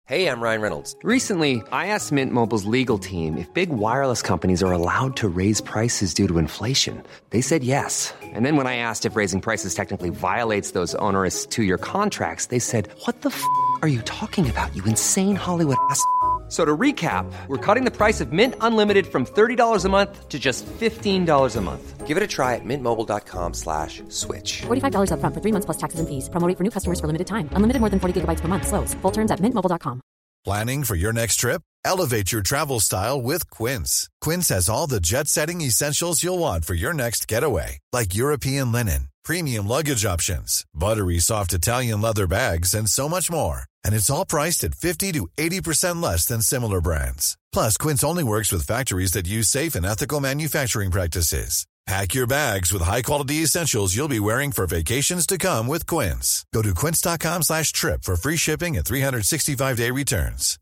Hey, I'm Ryan Reynolds. Recently, I asked Mint Mobile's legal team if big wireless companies are allowed to raise prices due to inflation. They said yes. And then when I asked if raising prices technically violates those onerous two-year contracts, they said, "What the f*** are you talking about, you insane Hollywood ass?" So to recap, we're cutting the price of Mint Unlimited from $30 a month to just $15 a month. Give it a try at mintmobile.com/switch. $45 up front for 3 months plus taxes and fees. Promo rate for new customers for limited time. Unlimited more than 40 gigabytes per month. Slows full terms at mintmobile.com. Planning for your next trip? Elevate your travel style with Quince. Quince has all the jet-setting essentials you'll want for your next getaway, like European linen, premium luggage options, buttery soft Italian leather bags, and so much more. And it's all priced at 50 to 80% less than similar brands. Plus, Quince only works with factories that use safe and ethical manufacturing practices. Pack your bags with high-quality essentials you'll be wearing for vacations to come with Quince. Go to quince.com/trip for free shipping and 365-day returns.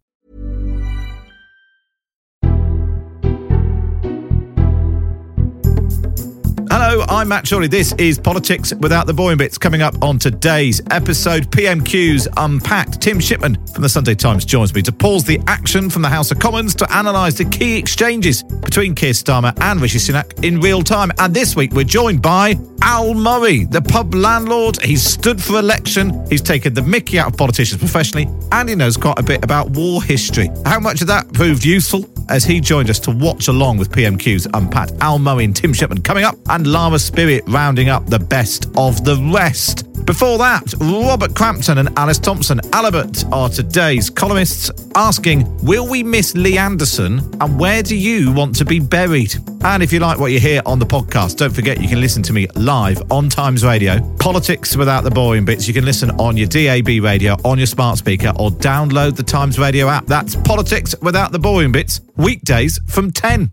Hello, I'm Matt Shorley. This is Politics Without the Boring Bits. Coming up on today's episode, PMQ's Unpacked. Tim Shipman from the Sunday Times joins me to pause the action from the House of Commons to analyse the key exchanges between Keir Starmer and Rishi Sunak in real time. And this week we're joined by Al Murray, the pub landlord. He's stood for election, he's taken the mickey out of politicians professionally, and he knows quite a bit about war history. How much of that proved useful as he joined us to watch along with PMQ's Unpacked. Al Murray and Tim Shipman coming up, and Lara Spirit rounding up the best of the rest. Before that, Robert Crampton and Alice Thompson Alibert are today's columnists, asking, will we miss Lee Anderson, and where do you want to be buried? And if you like what you hear on the podcast, don't forget you can listen to me live on Times Radio. Politics Without the Boring Bits. You can listen on your DAB radio, on your smart speaker, or download the Times Radio app. That's Politics Without the Boring Bits, weekdays from 10.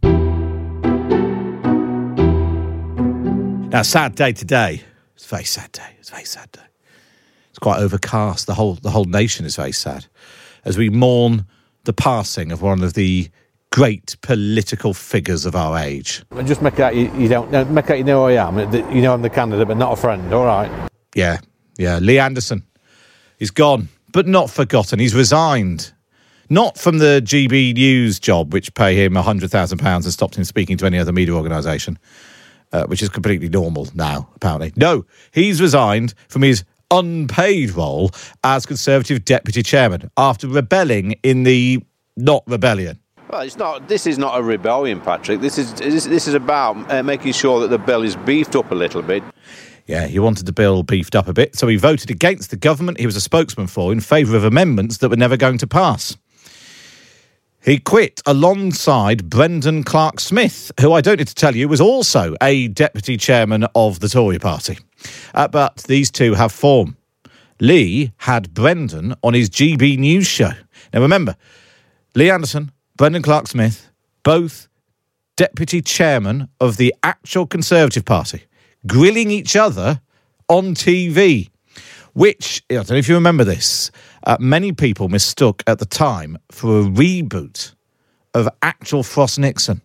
Now, sad day today. It's a very sad day. It's a very sad day. It's quite overcast. The whole nation is very sad as we mourn the passing of one of the great political figures of our age. And just make out you don't make out you know who I am. You know I'm the candidate, but not a friend. All right. Yeah. Lee Anderson. He's gone, but not forgotten. He's resigned. Not from the GB News job, which pay him £100,000 and stopped him speaking to any other media organisation. Which is completely normal now, apparently. No, he's resigned from his unpaid role as Conservative Deputy Chairman after rebelling in the not rebellion. Well, it's not. This is not a rebellion, Patrick. This is about making sure that the bill is beefed up a little bit. Yeah, he wanted the bill beefed up a bit, so he voted against the government he was a spokesman for in favour of amendments that were never going to pass. He quit alongside Brendan Clark-Smith, who I don't need to tell you was also a deputy chairman of the Tory party. But these two have form. Lee had Brendan on his GB News show. Now remember, Lee Anderson, Brendan Clark-Smith, both deputy chairman of the actual Conservative Party, grilling each other on TV. Which, I don't know if you remember this, many people mistook at the time for a reboot of actual Frost Nixon.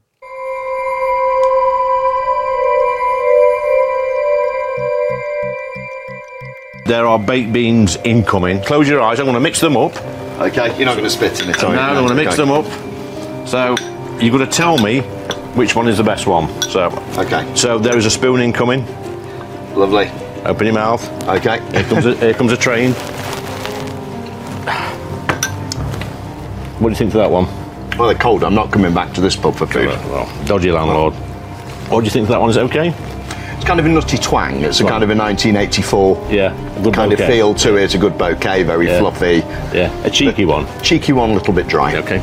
There are baked beans incoming. Close your eyes. I'm going to mix them up. Okay, you're not going to spit in it, are you? No, I'm going to mix them up. So you've got to tell me which one is the best one. So okay. So there is a spoon incoming. Lovely. Open your mouth. Okay. Here comes a train. What do you think to that one? Well, they're cold. I'm not coming back to this pub for food. Well, dodgy landlord. What do you think to that one? Is it okay? It's kind of a nutty twang. It's a kind of a 1984 good kind bouquet. of feel to it. A good bouquet, very fluffy. Yeah, a cheeky one. Cheeky one, a little bit dry. Okay.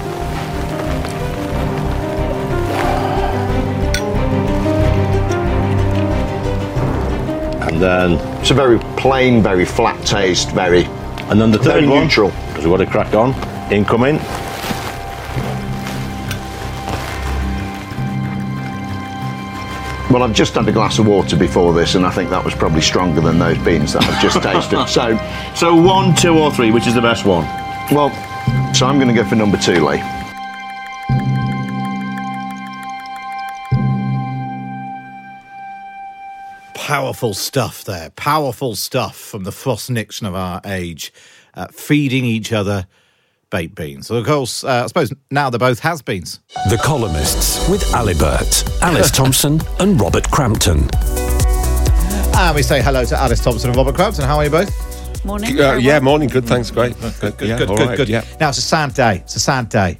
And then it's a very plain, very flat taste, very. And then the third very one, neutral. Because we've got to crack on. Incoming. Well, I've just had a glass of water before this, and I think that was probably stronger than those beans that I've just tasted. So 1, 2, or 3, which is the best one? Well, so I'm going to go for number 2, Lee. Powerful stuff there. Powerful stuff from the Frost Nixon of our age. Feeding each other baked beans. So, of course, I suppose now they're both has-beens. The Columnists with Alibert, Alice Thompson and Robert Crampton. And we say hello to Alice Thompson and Robert Crampton. How are you both? Morning. Yeah, morning. Good, thanks. Great. Good. Yeah. Now, it's a sad day. It's a sad day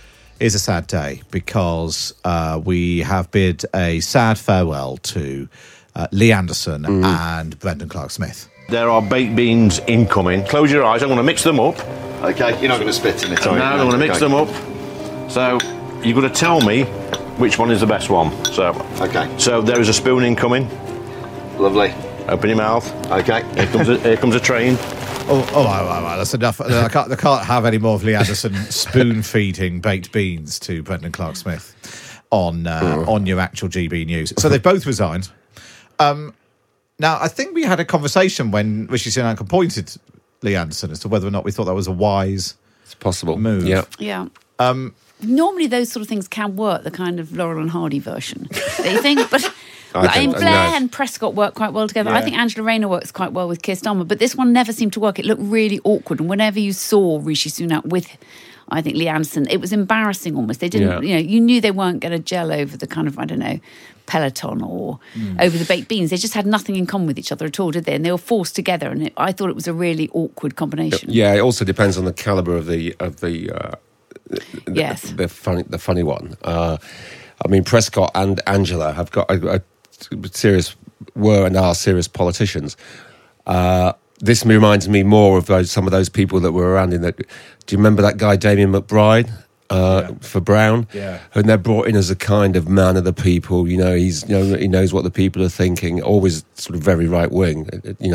because we have bid a sad farewell to Lee Anderson and Brendan Clark-Smith. There are baked beans incoming. Close your eyes. I'm going to mix them up. Okay, you're not going to spit in it, are you? No, I'm going to mix them up. So you've got to tell me which one is the best one. So So there is a spoon incoming. Lovely. Open your mouth. Okay. Here comes a train. Right, that's enough. I can't have any more of Lee Anderson spoon-feeding baked beans to Brendan Clark-Smith on your actual GB News. So they've both resigned. Now, I think we had a conversation when Rishi Sunak appointed Lee Anderson as to whether or not we thought that was a wise move. Yeah. Normally those sort of things can work, the kind of Laurel and Hardy version. Do you think? But Blair and Prescott work quite well together. Yeah. I think Angela Rayner works quite well with Keir Starmer, but this one never seemed to work. It looked really awkward. And whenever you saw Rishi Sunak with, I think, Lee Anderson, it was embarrassing almost. They didn't, you knew they weren't going to gel over the kind of, Peloton or over the baked beans. They just had nothing in common with each other at all, did they? And they were forced together, and I thought it was a really awkward combination. Yeah, it also depends on the calibre of the funny one. Prescott and Angela have got a serious politicians. This reminds me more of some of those people that were around in that. Do you remember that guy Damien McBride? For Brown, and they're brought in as a kind of man of the people. He knows what the people are thinking. Always sort of very right wing,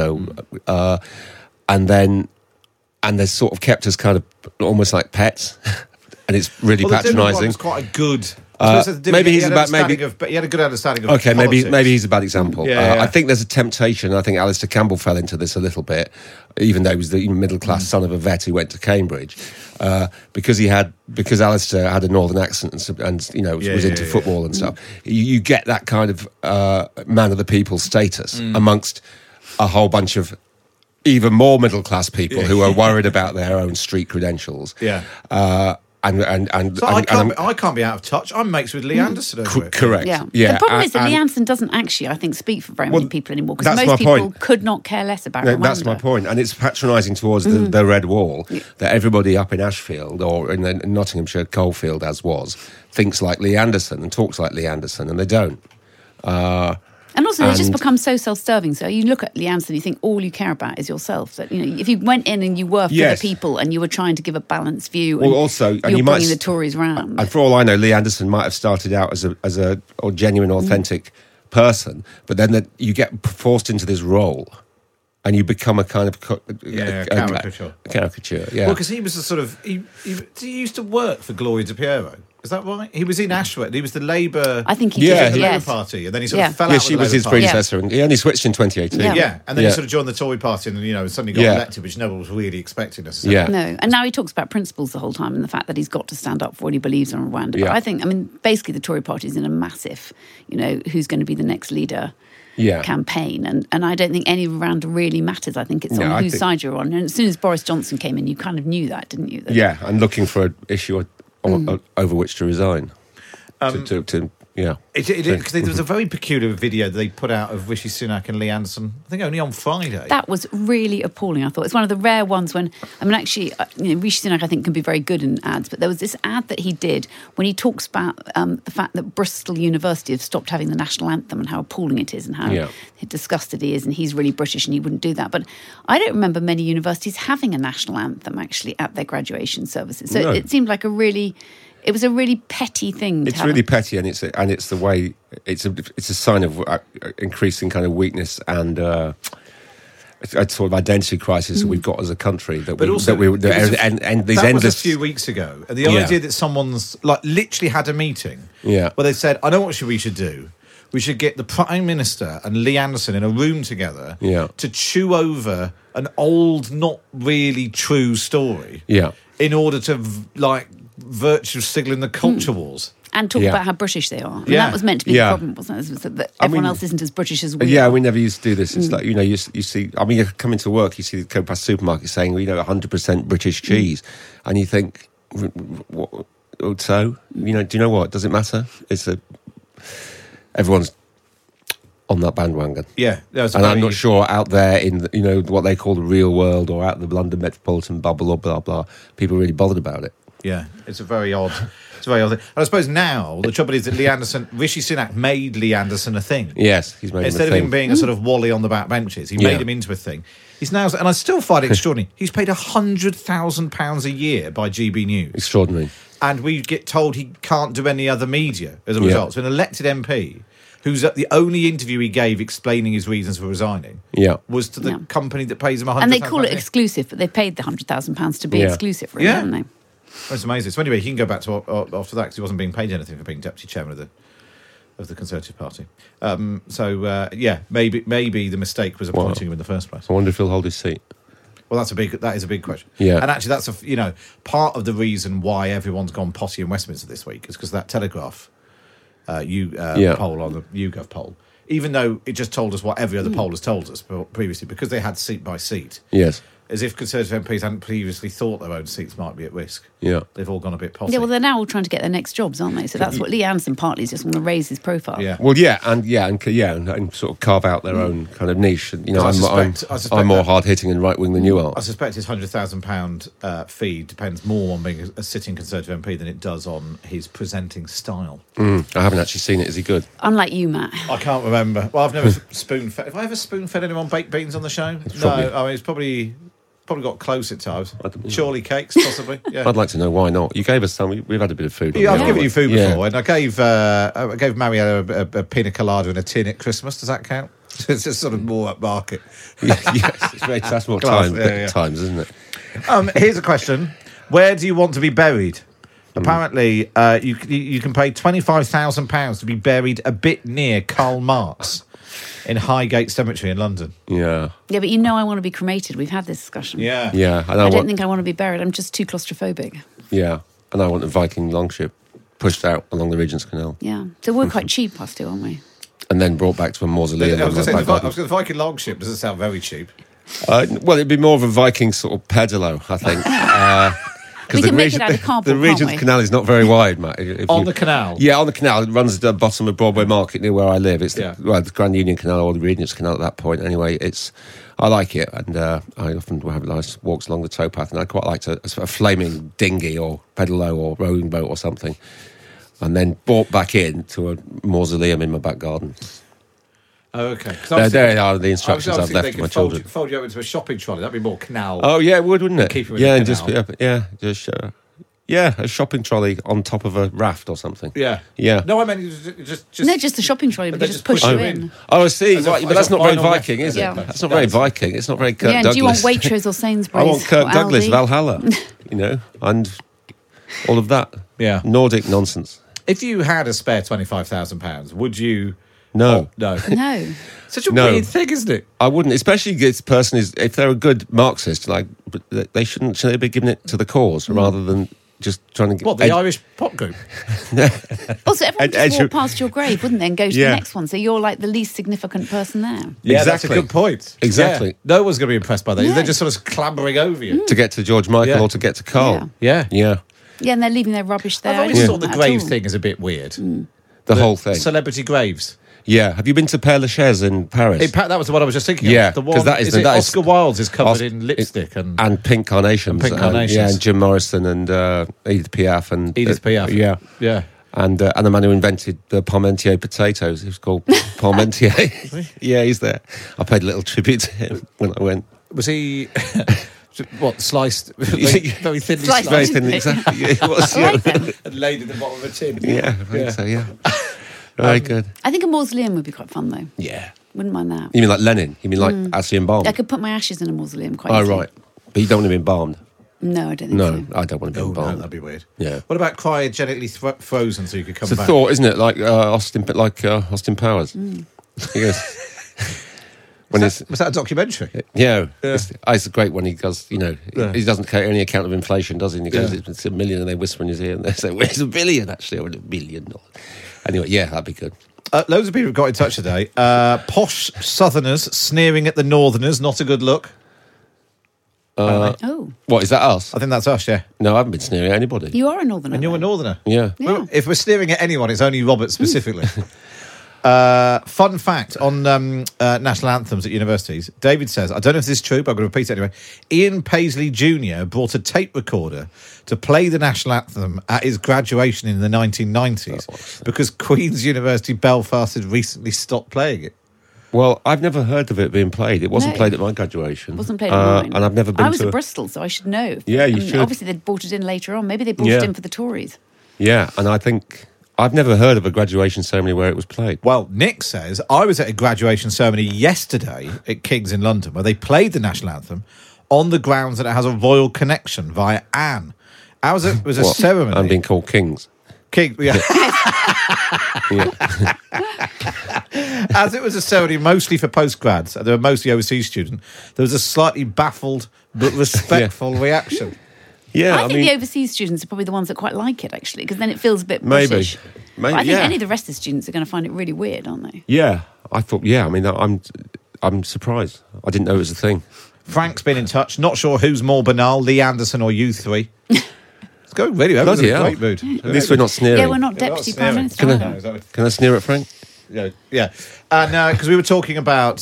and they're sort of kept as kind of almost like pets, and it's really patronising. It's quite a good. Maybe he's about he had a good understanding of okay, politics. maybe he's a bad example. I think there's a temptation. I think Alistair Campbell fell into this a little bit, even though he was the middle class son of a vet who went to Cambridge, because Alistair had a northern accent and was into football and stuff. You get that kind of man of the people status amongst a whole bunch of even more middle class people who are worried about their own street credentials. I can't be out of touch. I'm mates with Lee Anderson over it. Correct. Yeah. The problem is that Lee Anderson doesn't actually, I think, speak for very many people anymore, because most people could not care less about him. That's my point. And it's patronising towards the Red Wall that everybody up in Ashfield or in Nottinghamshire Coalfield, as was, thinks like Lee Anderson and talks like Lee Anderson, and they don't. And also, they just become so self-serving. So you look at Lee Anderson, you think all you care about is yourself. That if you went in and you were for the people and you were trying to give a balanced view, and you're bringing the Tories round. And for all I know, Lee Anderson might have started out as a genuine, authentic person, but then you get forced into this role, and you become a kind of caricature. Yeah. Well, because he was a sort of he used to work for Gloria De Piero. Is that right? He was in Ashworth. He was the Labour. I think he did. The Labour Party, and then he sort of fell out. She was his predecessor, and he only switched in 2018. And then he sort of joined the Tory Party, and suddenly got elected, which no one was really expecting necessarily. No, and now he talks about principles the whole time, and the fact that he's got to stand up for what he believes in Rwanda. But I think, basically, the Tory Party is in a massive, who's going to be the next leader. Campaign, and I don't think any Rwanda really matters. I think it's on whose side you're on. And as soon as Boris Johnson came in, you kind of knew that, didn't you? And looking for an issue over which to resign. Because there was a very peculiar video that they put out of Rishi Sunak and Lee Anderson, I think only on Friday. That was really appalling, I thought. It's one of the rare ones when, Rishi Sunak, I think, can be very good in ads, but there was this ad that he did when he talks about the fact that Bristol University have stopped having the national anthem and how appalling it is and how disgusted he is, and he's really British and he wouldn't do that. But I don't remember many universities having a national anthem, actually, at their graduation services. So it seemed like it was a really petty thing. It's really petty, and it's the way it's a sign of increasing kind of weakness and a sort of identity crisis that we've got as a country. That was a few weeks ago, and the idea that someone's literally had a meeting, where they said, "I know what we should do. We should get the Prime Minister and Lee Anderson in a room together to chew over an old, not really true story, in order to virtue signaling the culture wars." And talk about how British they are. I mean, that was meant to be the problem, wasn't it? That everyone else isn't as British as we are. Yeah, we never used to do this. It's like, you know, you see, I mean, you come into work, you see the go past supermarket saying, well, you know, 100% British cheese. And you think, what, so? You know, do you know what? Does it matter? Everyone's on that bandwagon. Yeah. And I'm not sure out there in, you know, what they call the real world or out in the London metropolitan bubble or blah, blah, people really bothered about it. Yeah, it's a very odd thing. And I suppose now, the trouble is that Rishi Sunak made Lee Anderson a thing. Yes, he's made him a thing. Instead of him being a sort of Wally on the back benches, he made him into a thing. He's now, and I still find it extraordinary, he's paid £100,000 a year by GB News. Extraordinary. And we get told he can't do any other media as a result. So an elected MP, who's at the only interview he gave explaining his reasons for resigning, was to the company that pays him £100,000. And they call it exclusive, but they paid the £100,000 to be exclusive for him, haven't they? That's amazing. So anyway, he can go back to after that because he wasn't being paid anything for being deputy chairman of the Conservative Party. Maybe the mistake was appointing him in the first place. I wonder if he'll hold his seat. Well, that is a big question. Yeah, and actually, that's part of the reason why everyone's gone potty in Westminster this week is because that Telegraph poll on the YouGov poll, even though it just told us what every other poll has told us previously, because they had seat by seat. Yes. As if Conservative MPs hadn't previously thought their own seats might be at risk. Yeah. They've all gone a bit potty. Yeah, well, they're now all trying to get their next jobs, aren't they? So that's what Lee Anderson partly just want to raise his profile. Yeah. Well, and sort of carve out their own kind of niche. You know, I'm more hard-hitting and right-wing than you are. I suspect his £100,000 fee depends more on being a sitting Conservative MP than it does on his presenting style. I haven't actually seen it. Is he good? Unlike you, Matt. I can't remember. Well, I've never spoon-fed... Have I ever spoon-fed anyone baked beans on the show? No, I mean, it's probably got close at times. Chorley cakes, possibly. Yeah. I'd like to know why not. You gave us some. We've had a bit of food. Yeah, I've given you food before, and I gave Mariella a pina colada in a tin at Christmas. Does that count? It's just sort of more upmarket. Yes, it's very that's more times, isn't it? Here's a question: where do you want to be buried? Apparently, you can pay £25,000 to be buried a bit near Karl Marx in Highgate Cemetery in London. Yeah. Yeah, but I want to be cremated. We've had this discussion. Yeah. Yeah. I don't think I want to be buried. I'm just too claustrophobic. Yeah. And I want a Viking longship pushed out along the Regent's Canal. Yeah. So we're quite cheap, us two, aren't we? And then brought back to a mausoleum. I was going to say, the Viking longship doesn't sound very cheap. Well, it'd be more of a Viking sort of pedalo, I think. We can make it out of cardboard, the Regent's Canal is not very wide, Matt. The canal? Yeah, on the canal. It runs at the bottom of Broadway Market near where I live. It's the Grand Union Canal or the Regent's Canal at that point. Anyway, I like it, and I often have nice walks along the towpath, and I quite like a flaming dinghy or pedalo or rowing boat or something, and then brought back in to a mausoleum in my back garden. Oh, okay. There are the instructions I've left to my children. Fold you over into a shopping trolley. That'd be more canal. Oh yeah, it would, wouldn't it? Keep it in the canal. A shopping trolley on top of a raft or something. Yeah. No, I mean just no, just the shopping trolley. But they just push you in. Oh, I see. But that's not very Viking, is it? Yeah. That's not very Viking. It's not very Kirk Douglas. Do you want Waitrose or Sainsbury's? I want Kirk Douglas, Valhalla. And all of that. Yeah. Nordic nonsense. If you had a spare £25,000, would you? No. No. Such a weird thing, isn't it? I wouldn't, especially if this person if they're a good Marxist, shouldn't they be giving it to the cause rather than just trying to get... What, the Irish pop group? Also, everyone just walk past your grave, wouldn't they, and go to the next one, so you're like the least significant person there. Yeah, that's a good point. Exactly. Yeah. No one's going to be impressed by that. No. They're just sort of clambering over you. To get to George Michael or to get to Carl. Yeah, and they're leaving their rubbish there. I've always thought the grave thing is a bit weird. The whole thing. Celebrity graves. Yeah, have you been to Père Lachaise in Paris? That was the one I was just thinking. Yeah, because Oscar Wilde is covered in lipstick and pink carnations. And Jim Morrison and Edith Piaf Yeah. And the man who invented the Parmentier potatoes, he was called Parmentier. Yeah, he's there. I paid a little tribute to him when I went. Was he? What, sliced? Very thinly sliced. Very thinly, exactly. Yeah, it was, and laid in the bottom of a tin. Yeah, I think so. Yeah. Very good. I think a mausoleum would be quite fun, though. Yeah. Wouldn't mind that. You mean like Lenin? You mean like actually embalmed? I could put my ashes in a mausoleum quite easily. Oh, right. But you don't want to be embalmed? No, I don't think so. No, I don't want to be embalmed. No, that'd be weird. Yeah. What about cryogenically frozen so you could come back? It's a thought, isn't it? Like Austin Powers. He goes, Was that a documentary? Yeah. It's a great one. He goes, he doesn't take any account of inflation, does he? And he goes, it's $1 million, and they whisper in his ear, and they say, where's $1 billion, actually? Or $1 billion. Anyway, yeah, that'd be good. Loads of people have got in touch today. Posh Southerners sneering at the Northerners, not a good look. What, is that us? I think that's us, yeah. No, I haven't been sneering at anybody. You are a Northerner. And you're a Northerner. Yeah. Well, if we're sneering at anyone, it's only Robert specifically. Fun fact on national anthems at universities. David says, I don't know if this is true, but I'm going to repeat it anyway. Ian Paisley Jr. brought a tape recorder to play the national anthem at his graduation in the 1990s because Queen's University Belfast had recently stopped playing it. Well, I've never heard of it being played. It wasn't played at my graduation. It wasn't played at mine. And I've never been I was at Bristol, so I should know. Yeah, you should. Obviously, they'd brought it in later on. Maybe they brought it in for the Tories. Yeah, and I think... I've never heard of a graduation ceremony where it was played. Well, Nick says, I was at a graduation ceremony yesterday at King's in London where they played the national anthem on the grounds that it has a royal connection via Anne. It was a ceremony. I'm being called Kings. King, yeah. As it was a ceremony mostly for postgrads, and they were mostly overseas students, there was a slightly baffled but respectful reaction. Yeah, I think the overseas students are probably the ones that quite like it, actually, because then it feels a bit British. Maybe, I think any of the rest of the students are going to find it really weird, aren't they? Yeah, I thought. Yeah, I mean, I'm surprised. I didn't know it was a thing. Frank's been in touch. Not sure who's more banal, Lee Anderson or you three. It's going really well. It's a great mood. At least we're not sneering. Yeah, we're not Deputy Prime Minister. Can I sneer at Frank? Yeah. And because we were talking about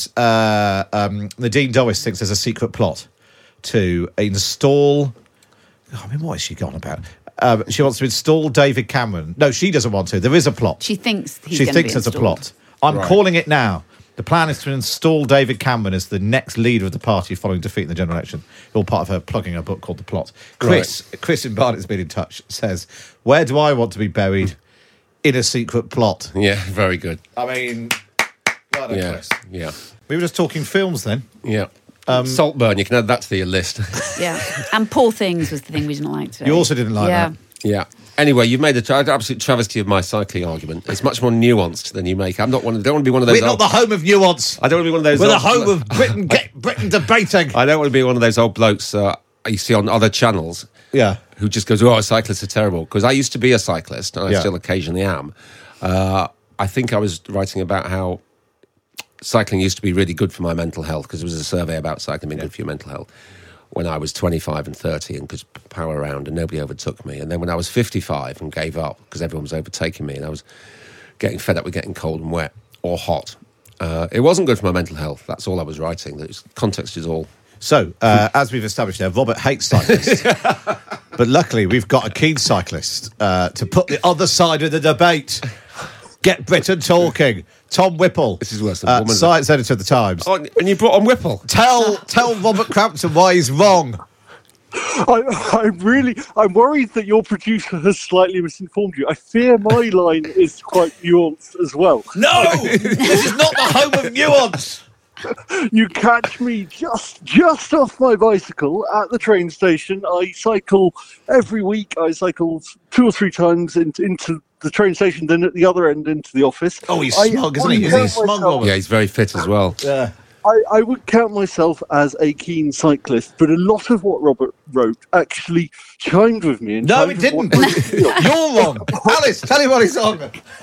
Nadine Dorries thinks there's a secret plot to install. What has she gone about? She wants to install David Cameron. No, she doesn't want to. There is a plot. She thinks there's a plot. I'm calling it now. The plan is to install David Cameron as the next leader of the party following defeat in the general election. All part of her plugging a book called The Plot. Chris in Barnett's been in touch, says, where do I want to be buried? In a secret plot. Yeah, very good. I mean, well done, Chris. Yeah. We were just talking films then. Yeah. Saltburn, you can add that to your list. Yeah. And Poor Things was the thing we didn't like today. You also didn't like that. Yeah. Anyway, you've made an absolute travesty of my cycling argument. It's much more nuanced than you make. Don't want to be one of those. We're not the home of nuance. I don't want to be one of those. We're the home of Britain debating. I don't want to be one of those old blokes you see on other channels. Yeah. Who just goes, cyclists are terrible. Because I used to be a cyclist, and I still occasionally am. I think I was writing about how cycling used to be really good for my mental health, because there was a survey about cycling being good for your mental health when I was 25 and 30 and could power around and nobody overtook me. And then when I was 55 and gave up because everyone was overtaking me and I was getting fed up with getting cold and wet or hot, it wasn't good for my mental health. That's all I was writing. The context is all... So, as we've established there, Robert hates cyclists. But luckily, we've got a keen cyclist to put the other side of the debate. Get Britain talking. Tom Whipple. This is worse than science editor of the Times. Oh, and you brought on Whipple. Tell Robert Crampton why he's wrong. I'm worried that your producer has slightly misinformed you. I fear my line is quite nuanced as well. No! This is not the home of nuance! You catch me just off my bicycle at the train station. I cycle every week. I cycle 2 or 3 times into the train station, then at the other end into the office. Oh, he's smug, isn't he? He's smug. Yeah, he's very fit as well. Yeah. I would count myself as a keen cyclist, but a lot of what Robert wrote actually chimed with me. No, it didn't. You're wrong. Alice, tell him what he's on.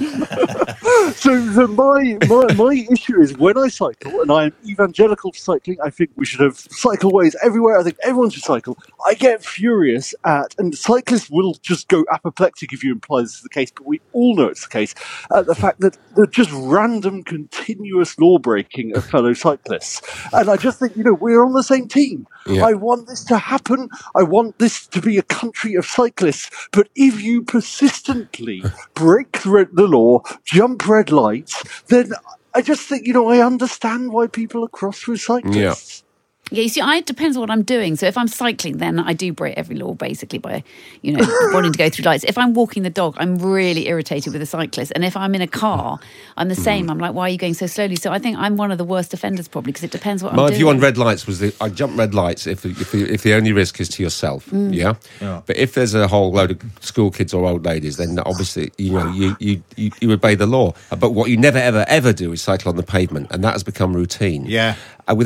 So my issue is when I cycle, and I'm evangelical for cycling, I think we should have cycleways everywhere. I think everyone should cycle. I get furious and cyclists will just go apoplectic if you imply this is the case, but we all know it's the case, the fact that they're just random, continuous law breaking of fellow cyclists. And I just think, we're on the same team. Yeah. I want this to happen. I want this to be a country of cyclists. But if you persistently break the law, jump red lights, then I just think, I understand why people are cross with cyclists. Yeah, you see, it depends on what I'm doing. So if I'm cycling, then I do break every law, basically, by, wanting to go through lights. If I'm walking the dog, I'm really irritated with a cyclist. And if I'm in a car, I'm the same. I'm like, why are you going so slowly? So I think I'm one of the worst offenders, probably, because it depends what I'm doing. My view on red lights was I jump red lights if the only risk is to yourself, yeah? But if there's a whole load of school kids or old ladies, then obviously, you obey the law. But what you never, ever, ever do is cycle on the pavement, and that has become routine. Yeah.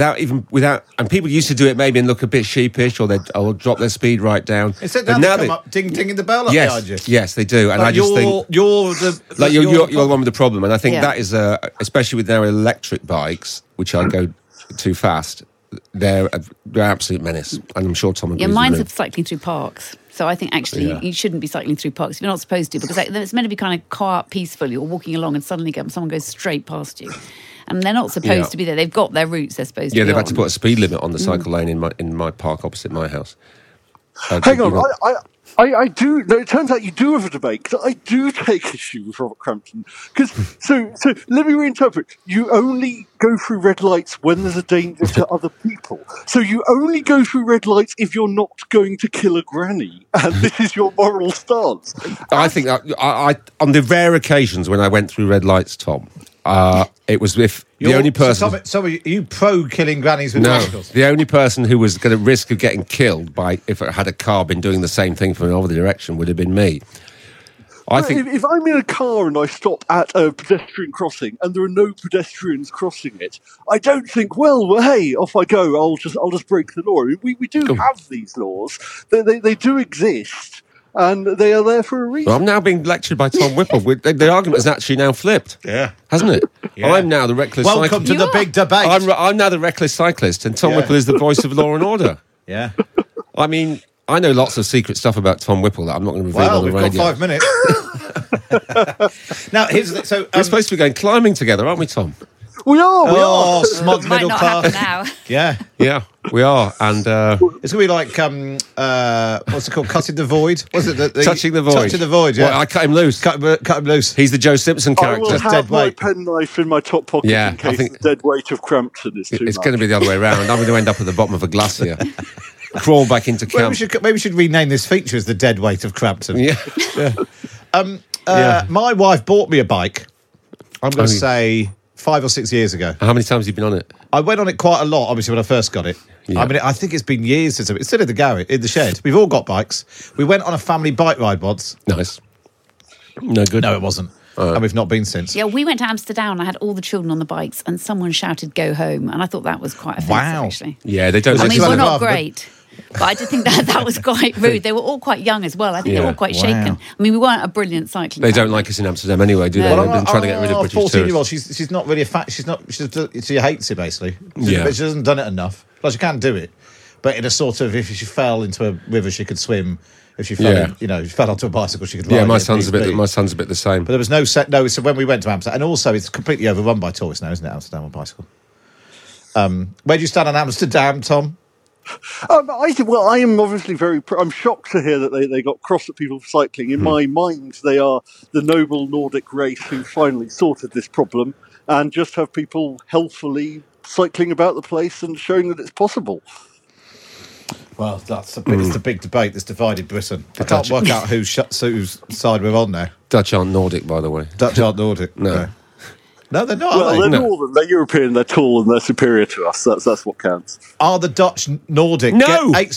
And people used to do it maybe and look a bit sheepish, or they'll drop their speed right down. Instead, now they come up ding the bell up behind you. Yes, they do. And I just think you're the one with the problem. And I think that is especially with their electric bikes, which I go too fast. They're absolute menace, and I'm sure Tom agrees. Yeah, mine's of cycling through parks. So I think actually you shouldn't be cycling through parks if you're not supposed to, because it's meant to be kind of quiet, peacefully, or walking along, and suddenly someone goes straight past you. And they're not supposed to be there. They've got their routes they're supposed to be on. Yeah, they've had to put a speed limit on the cycle lane in my park opposite my house. Hang on, I do. No, it turns out you do have a debate, because I do take issue with Robert Crampton. Because so let me reinterpret. You only go through red lights when there's a danger to other people. So you only go through red lights if you're not going to kill a granny, and this is your moral stance. I think I on the rare occasions when I went through red lights, Tom, it was with the only person. So are you pro killing grannies with bicycles? The only person who was at risk of getting killed if it had a car been doing the same thing from another direction would have been me. I think if I'm in a car and I stop at a pedestrian crossing and there are no pedestrians crossing it, I don't think, well, hey, off I go. I'll just break the law. I mean, we do have these laws. They do exist. And they are there for a reason. Well, I'm now being lectured by Tom Whipple. The argument has actually now flipped. Yeah. Hasn't it? Yeah. I'm now the reckless cyclist. Welcome to the big debate. I'm now the reckless cyclist, and Tom Whipple is the voice of law and order. Yeah. I mean, I know lots of secret stuff about Tom Whipple that I'm not going to reveal on the radio. Well, we've got 5 minutes. Now, here's the thing. We're supposed to be going climbing together, aren't we, Tom? We are. Smug middle class. Now. Yeah. Yeah, we are. And it's going to be like, what's it called? Cutting the Void? Was it Touching the Void? Touching the Void, yeah. Well, I cut him loose. Cut him loose. He's the Joe Simpson character. I will have my penknife in my top pocket in case the dead weight of Crampton is too much. It's going to be the other way around. I'm going to end up at the bottom of a glacier. Crawl back into camp. Maybe we should rename this feature as the dead weight of Crampton. Yeah. My wife bought me a bike, I'm going to say 5 or 6 years ago. How many times have you been on it? I went on it quite a lot, obviously, when I first got it. Yeah. I mean, I think it's been years since it's still in the garage, in the shed. We've all got bikes. We went on a family bike ride once. Nice. No good. No, it wasn't. And we've not been since. Yeah, we went to Amsterdam and I had all the children on the bikes and someone shouted, "Go home." And I thought that was quite offensive, actually. Yeah, they don't... I mean, we're not great. But I did think that was quite rude. They were all quite young as well. I think they were all quite shaken. I mean, we weren't a brilliant cycling. They don't like us in Amsterdam anyway, do they? Well, They've been trying to get rid of British 14-year-old, she's not really a fan. She hates it, basically. She hasn't done it enough. Like, she can't do it. But in a sort of, if she fell into a river, she could swim. If she fell, she fell onto a bicycle, she could ride. Yeah, my son's a bit the same. But there was no so when we went to Amsterdam, and also it's completely overrun by tourists now, isn't it? Amsterdam on bicycle. Where do you stand on Amsterdam, Tom? I am obviously I'm shocked to hear that they got cross at people for cycling. In my mind, they are the noble Nordic race who finally sorted this problem and just have people healthfully cycling about the place and showing that it's possible. Well, it's the big debate that's divided Britain. I can't work out whose side we're on now. Dutch aren't Nordic, by the way. Dutch aren't Nordic. No. No, they're not. Well, they're Northern, they're European, they're tall, and they're superior to us. That's what counts. Are the Dutch Nordic? No! Get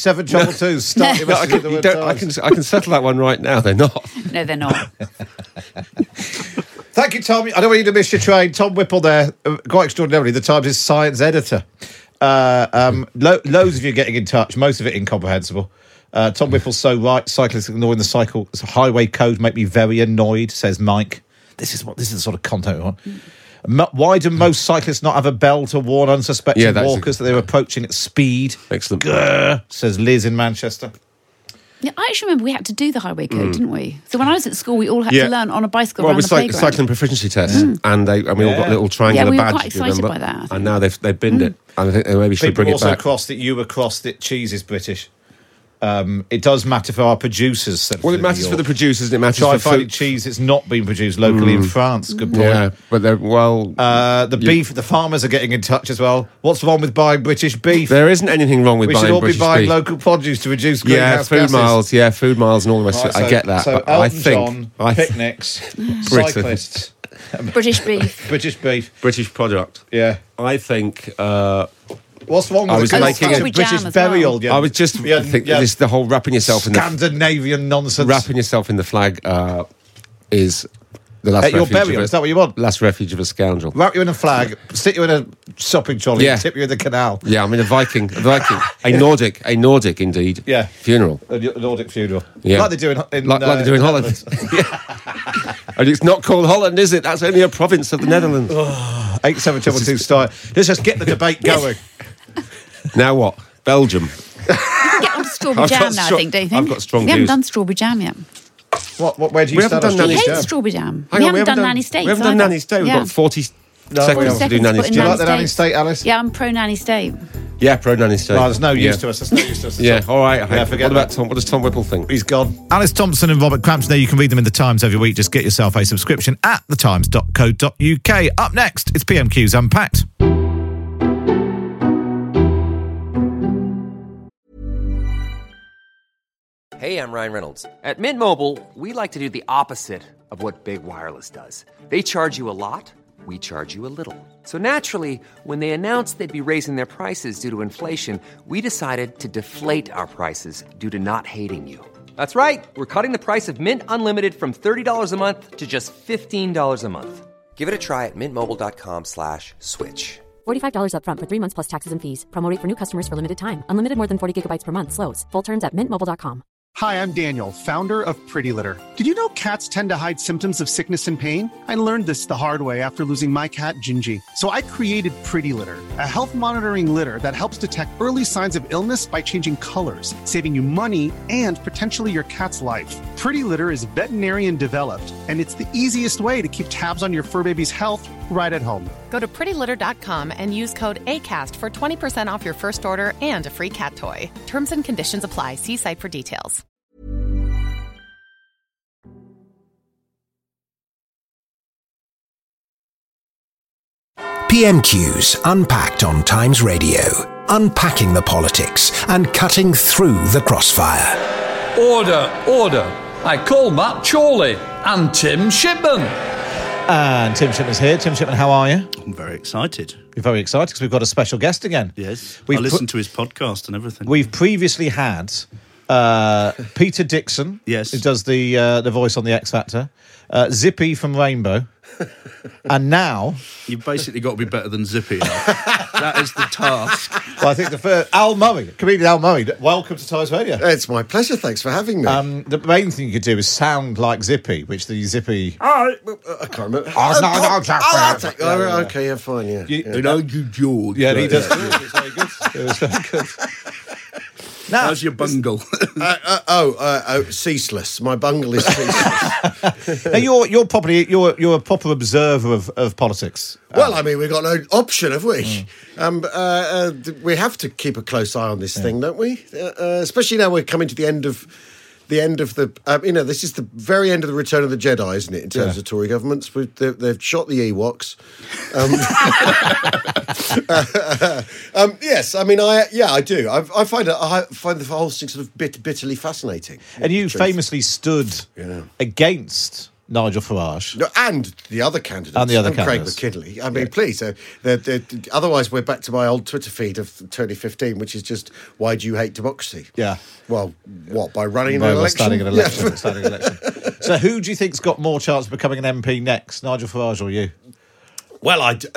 8-7-2. I can settle that one right now. They're not. No, they're not. Thank you, Tom. I don't want you to miss your train. Tom Whipple there, quite extraordinarily, the Times' science editor. Loads of you getting in touch, most of it incomprehensible. Tom Whipple's so right. Cyclists ignoring the highway code make me very annoyed, says Mike. This is the sort of content we want. Why do most cyclists not have a bell to warn unsuspecting walkers that they're approaching at speed? Excellent. Grr, says Liz in Manchester. Yeah, I actually remember we had to do the highway code, didn't we? So when I was at school, we all had to learn on a bicycle around the playground. Cycling proficiency tests, and we all got little triangular badges. Yeah, we were quite excited by that. And now they've binned it. And I think they maybe should bring it back. People also crossed that cheese is British. It does matter for our producers. Well, it matters for the producers and it matters for for food. Cheese. It's not being produced locally in France. Good point. Yeah, but beef. The farmers are getting in touch as well. What's wrong with buying British beef? There isn't anything wrong with we buying should all British be buying beef. local produce to reduce greenhouse food gases. miles. Yeah, food miles and all the rest of it. I get that. So but Elton John, picnics, cyclists, British beef, British product. Yeah, I think. What's wrong with a British burial? I was just thinking this: the whole wrapping yourself in the Scandinavian nonsense. Wrapping yourself in the flag is the last at your refuge. burial, is that what you want? Last refuge of a scoundrel. Wrap you in a flag, stick you in a shopping trolley, and tip you in the canal. Yeah, I mean a Viking, a Nordic indeed. Yeah, funeral, a Nordic funeral. Yeah, like they do in like they do in Holland. And it's not called Holland, is it? That's only a province of the Netherlands. 87212 star. Let's just get the debate going. Now what? Belgium. You can get on to strawberry jam now, I think, don't you think? I've got strong We haven't views. done strawberry jam yet. Where do you start on We strawberry hate jam? strawberry jam. Hang We on, haven't done nanny steaks. We haven't done nanny steak. We've got 40 seconds to do nanny steak. Do you like the nanny steak, Alice? Yeah, I'm pro nanny steak. Yeah, pro nanny steak. No, there's no use to us. There's no use to us. Yeah, all right. Yeah, forget what about Tom? What does Tom Whipple think? He's gone. Alice Thompson and Robert Crampton there. You can read them in the Times every week. Just get yourself a subscription at thetimes.co.uk. Up next, it's PMQ's Unpacked. Hey, I'm Ryan Reynolds. At Mint Mobile, we like to do the opposite of what Big Wireless does. They charge you a lot, we charge you a little. So naturally, when they announced they'd be raising their prices due to inflation, we decided to deflate our prices due to not hating you. That's right. We're cutting the price of Mint Unlimited from $30 a month to just $15 a month. Give it a try at mintmobile.com/switch. $45 up front for 3 months plus taxes and fees. Promo rate for new customers for limited time. Unlimited more than 40 gigabytes per month. Slows full terms at mintmobile.com. Hi, I'm Daniel, founder of Pretty Litter. Did you know cats tend to hide symptoms of sickness and pain? I learned this the hard way after losing my cat, Gingy. So I created Pretty Litter, a health monitoring litter that helps detect early signs of illness by changing colors, saving you money and potentially your cat's life. Pretty Litter is veterinarian developed, and it's the easiest way to keep tabs on your fur baby's health right at home. Go to prettylitter.com and use code ACAST for 20% off your first order and a free cat toy. Terms and conditions apply. See site for details. PMQ's Unpacked on Times Radio. Unpacking the politics and cutting through the crossfire. Order, order. I call Matt Chorley and Tim Shipman. And Tim Shipman's here. Tim Shipman, how are you? I'm very excited. You're very excited because we've got a special guest again. Yes, I listened to his podcast and everything. We've previously had Peter Dixon, yes, who does the voice on the X Factor, Zippy from Rainbow, and now you've basically got to be better than Zippy. That is the task. Well, I think the first Al Murray, comedian Al Murray. Welcome to Times Radio. It's my pleasure. Thanks for having me. The main thing you could do is sound like Zippy, which the Zippy. I can't remember. Okay, yeah, fine, yeah. George. Yeah, he does. It was very good. It was very good. Now, how's your bungle? Ceaseless. My bungle is ceaseless. Now you're a proper observer of politics. Well, I mean, we've got no option, have we? We have to keep a close eye on this thing, don't we? Especially now we're coming to the end of the. This is the very end of the Return of the Jedi, isn't it? In terms of Tory governments, they've shot the Ewoks. Yes, I mean, I do. I find the whole thing sort of bitterly fascinating. And you famously stood against Nigel Farage and the other candidates, Craig McKinley. I mean, please. Otherwise, we're back to my old Twitter feed of 2015, which is just, why do you hate democracy? Yeah. Well, what, by running an election? Starting an election. So who do you think's got more chance of becoming an MP next, Nigel Farage or you? Well,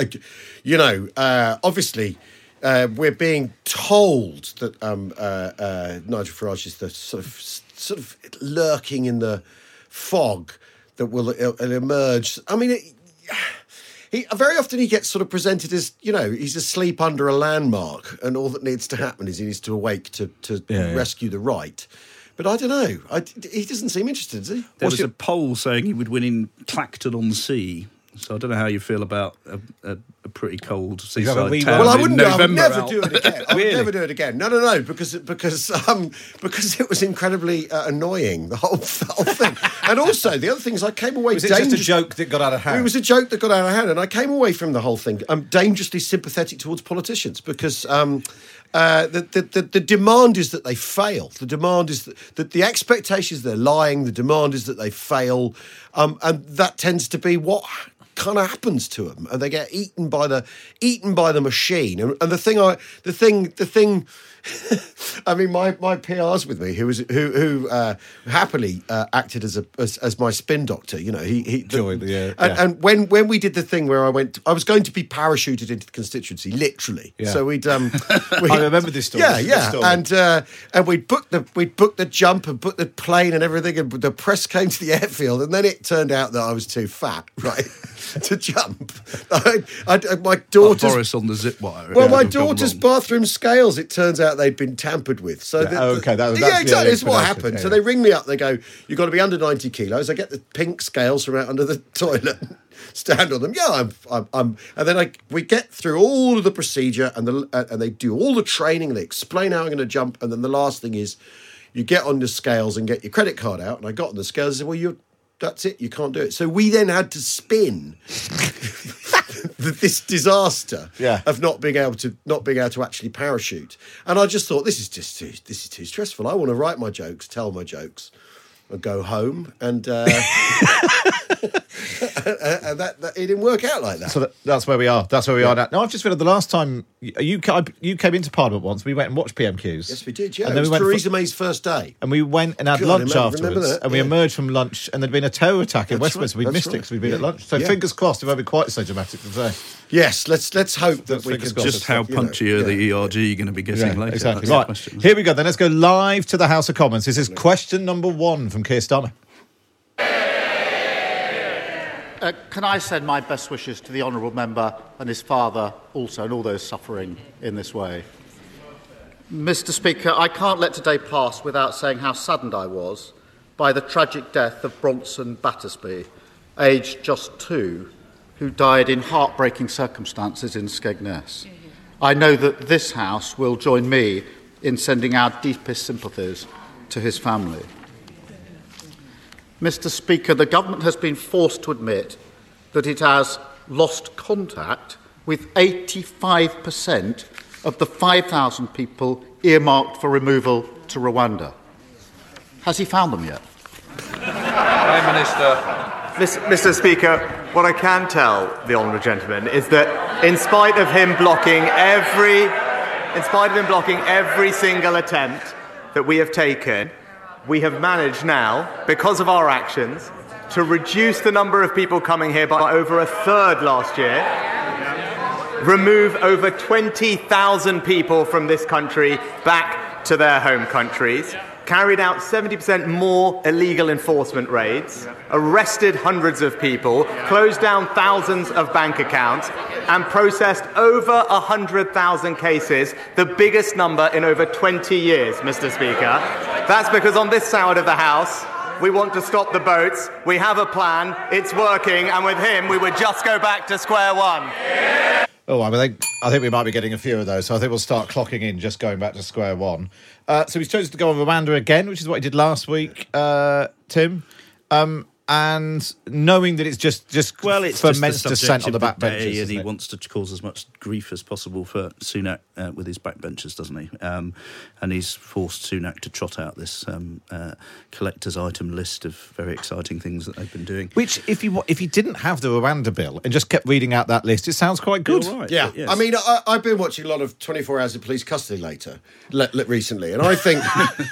obviously, we're being told that Nigel Farage is the sort of lurking in the fog that will emerge. I mean, he very often he gets sort of presented as, he's asleep under a landmark, and all that needs to happen is he needs to awake to rescue the right. But I don't know. He doesn't seem interested, does he? There was a poll saying he would win in Clacton-on-Sea. So I don't know how you feel about a pretty cold have a seaside wee town. one? Well, I in would November never out. do it again. I would never do it again. No, because it was incredibly annoying, the whole thing. And also, the other thing is I came away... Was it just a joke that got out of hand? It was a joke that got out of hand, and I came away from the whole thing dangerously sympathetic towards politicians because... the demand is that they fail. The demand is that the expectation is they're lying. The demand is that they fail, and that tends to be what kind of happens to them, and they get eaten by the machine. And the thing. I mean, my PR's with me, who happily acted as my spin doctor. You know, he joined. And when we did the thing where I was going to be parachuted into the constituency, literally. Yeah. So we'd. I remember this story. And we'd booked the jump and booked the plane and everything, and the press came to the airfield, and then it turned out that I was too fat, right, to jump. My daughter's Boris on the zip wire. Well, my daughter's bathroom scales, it turns out they'd been tampered with. So that's exactly. It's what happened. So they ring me up. They go, "You've got to be under 90 kilos." I get the pink scales from out under the toilet. Stand on them. Yeah, I'm. And then we get through all of the procedure, and they do all the training. And they explain how I'm going to jump, and then the last thing is, you get on the scales and get your credit card out. And I got on the scales and said, "Well, that's it. You can't do it." So we then had to spin this disaster of not being able to actually parachute. And I just thought, this is too stressful. I want to write my jokes, tell my jokes, and go home. And and that it didn't work out like that. So that's where we are. That's where we are now. No, I've just realized the last time you came into Parliament once, we went and watched PMQs. Yes, we did. Yeah, and then it was Theresa May's first day. And we went and had lunch afterwards. And we emerged from lunch, and there'd been a terror attack in Westminster. We'd missed it because we'd been at lunch. So fingers crossed, it won't be quite so dramatic today. Yes, let's hope that we can just how punchy are the ERG going to be getting later? Exactly. Right, here we go. Then let's go live to the House of Commons. This is question number 1 from Keir Starmer. Can I send my best wishes to the honourable member and his father also, and all those suffering in this way? Mr. Speaker, I can't let today pass without saying how saddened I was by the tragic death of Bronson Battersby, aged just 2, who died in heartbreaking circumstances in Skegness. I know that this House will join me in sending our deepest sympathies to his family. Mr. Speaker, the government has been forced to admit that it has lost contact with 85% of the 5,000 people earmarked for removal to Rwanda. Has he found them yet? Prime Minister. Mr. Speaker, what I can tell the honourable gentleman is that in spite of him blocking every single attempt that we have taken, we have managed now, because of our actions, to reduce the number of people coming here by over a third last year, remove over 20,000 people from this country back to their home countries, carried out 70% more illegal enforcement raids, arrested hundreds of people, closed down thousands of bank accounts, and processed over 100,000 cases, the biggest number in over 20 years, Mr. Speaker. That's because on this side of the House, we want to stop the boats, we have a plan, it's working, and with him, we would just go back to square one. Oh, I think we might be getting a few of those, so I think we'll start clocking in, just going back to square one. So he's chosen to go on Rwanda again, which is what he did last week, Tim. And knowing that it's just well, it's for just men's descent on the backbenchers, and he wants to cause as much grief as possible for Sunak with his backbenchers, doesn't he? And he's forced Sunak to trot out this collector's item list of very exciting things that they've been doing. Which, if he didn't have the Rwanda bill and just kept reading out that list, it sounds quite good. Right, yeah, yes. I mean, I've been watching a lot of 24 Hours of Police Custody recently, and I think,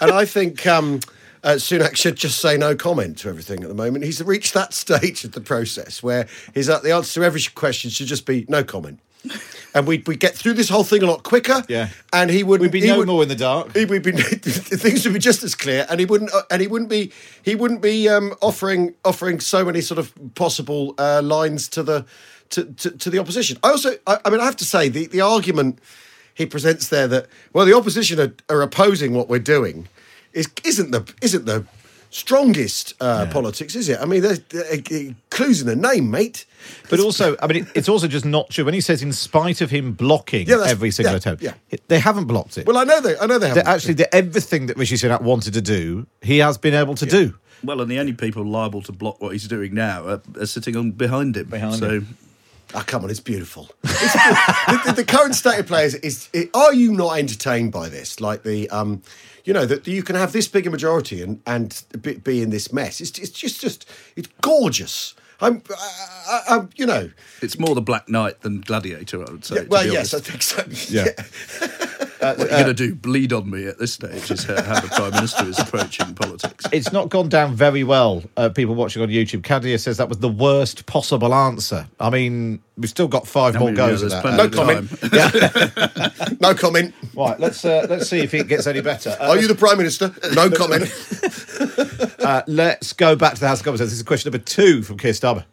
Sunak should just say no comment to everything at the moment. He's reached that stage of the process where the answer to every question should just be no comment. And we'd get through this whole thing a lot quicker. Yeah, and he wouldn't. We'd be more in the dark. Things would be just as clear, and he wouldn't be offering so many sort of possible lines to the opposition. I have to say the argument he presents there that the opposition are opposing what we're doing isn't the strongest politics, is it? I mean, clues in the name, mate. But also, I mean, it's also just not true. When he says, in spite of him blocking every single attempt, they haven't blocked it. Well, I know they haven't. Actually, everything that Rishi Sunak wanted to do, he has been able to do. Well, and the only people liable to block what he's doing now are sitting on behind him. Oh, come on, it's beautiful. The current state of play is are you not entertained by this? Like that you can have this big a majority and be in this mess. It's just it's gorgeous. It's more the Black Knight than Gladiator, I would say. Yeah, well, yes, I think so. Yeah. What you're going to do, bleed on me at this stage, is how the Prime Minister is approaching politics. It's not gone down very well, people watching on YouTube. Kadia says that was the worst possible answer. I mean, we've still got 5 more goes at that. No comment. No comment. Right, let's see if it gets any better. Are you the Prime Minister? No comment. Let's go back to the House of Commons. This is question number 2 from Keir Starmer.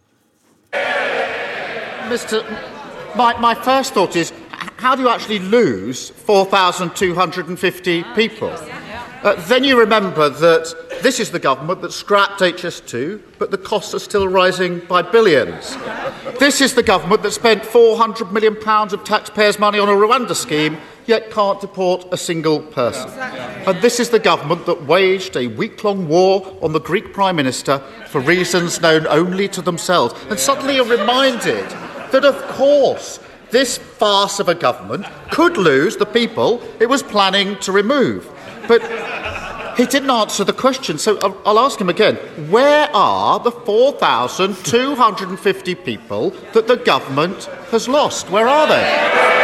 My first thought is, how do you actually lose 4,250 people? Then you remember that this is the government that scrapped HS2, but the costs are still rising by billions. This is the government that spent £400 million of taxpayers' money on a Rwanda scheme, yet can't deport a single person. And this is the government that waged a week-long war on the Greek Prime Minister for reasons known only to themselves. And suddenly you're reminded that, of course, this farce of a government could lose the people it was planning to remove. But he didn't answer the question, so I'll ask him again. Where are the 4,250 people that the government has lost? Where are they?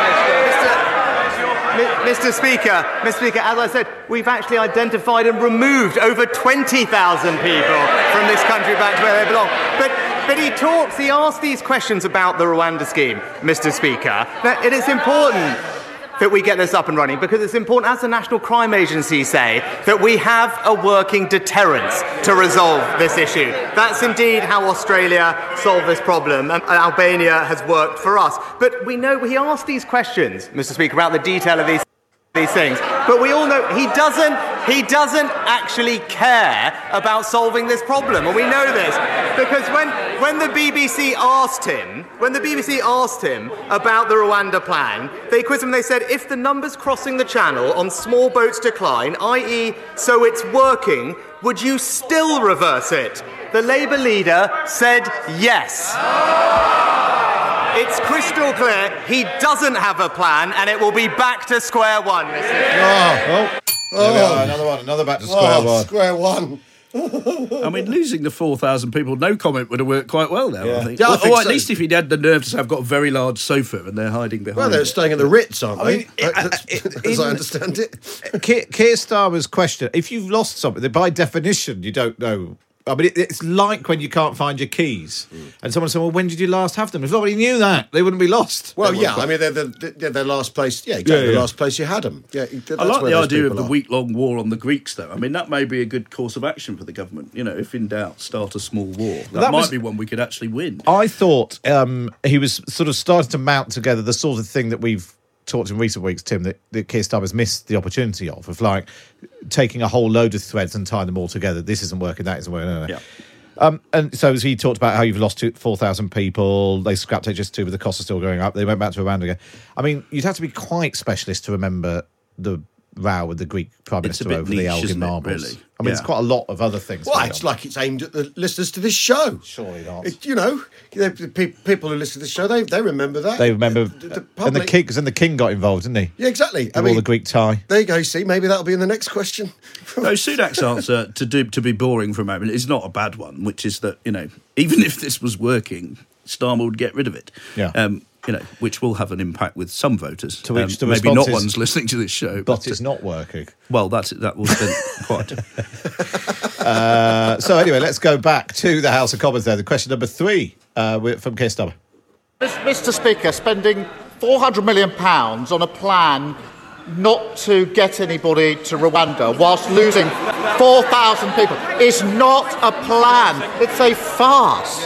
Mr. Speaker, as I said, we've actually identified and removed over 20,000 people from this country back to where they belong. But he asks these questions about the Rwanda scheme, Mr. Speaker. Now, it is important that we get this up and running because it's important, as the National Crime Agency say, that we have a working deterrence to resolve this issue. That's indeed how Australia solved this problem, and Albania has worked for us. But we know he asked these questions, Mr. Speaker, about the detail of these things. But we all know he doesn't actually care about solving this problem, and we know this because when the BBC asked him about the Rwanda plan, they quizzed him. They said, if the numbers crossing the channel on small boats decline, i.e., so it's working, would you still reverse it? The Labour leader said yes. It's crystal clear he doesn't have a plan, and it will be back to square one. Another back to square one. Square one. I mean, losing the 4,000 people, no comment would have worked quite well there, I think. Yeah, or at least if he'd had the nerve to say, I've got a very large sofa and they're hiding behind Well, they're it. staying at the Ritz, aren't they? As I understand it. Keir Starmer's question, if you've lost something, then by definition, you don't know. I mean, it's like when you can't find your keys and someone said, well, when did you last have them? If nobody knew that, they wouldn't be lost. Well, yeah, I mean, they're the last place, the last place you had them. Yeah, I like the idea of the week-long war on the Greeks, though. I mean, that may be a good course of action for the government. You know, if in doubt, start a small war. That might be one we could actually win. I thought he was sort of starting to mount together the sort of thing that we've talked in recent weeks, Tim, that Keir Starmer's missed the opportunity of like taking a whole load of threads and tying them all together. This isn't working, that isn't working. No. Yeah. And so as he talked about how you've lost 4,000 people, they scrapped HS2, but the costs are still going up. They went back to Rwanda again. I mean, you'd have to be quite specialist to remember the row with the Greek Prime Minister over the Elgin marbles. Really? I mean, it's quite a lot of other things. Well, it's like it's aimed at the listeners to this show. Surely not. People who listen to this show, they remember that. They remember, the and the king got involved, didn't he? Yeah, exactly. With all the Greek tie. There you go. See, maybe that'll be in the next question. No, Sunak's answer to be boring for a moment is not a bad one, which is that even if this was working, Starmer would get rid of it. Yeah. Which will have an impact with some voters. To which the maybe not is, ones listening to this show. But it's not working. Well, that will then quite. So anyway, let's go back to the House of Commons there. The question number 3 from Keir Starmer. Mr. Speaker, spending £400 million on a plan not to get anybody to Rwanda whilst losing 4,000 people is not a plan. It's a farce.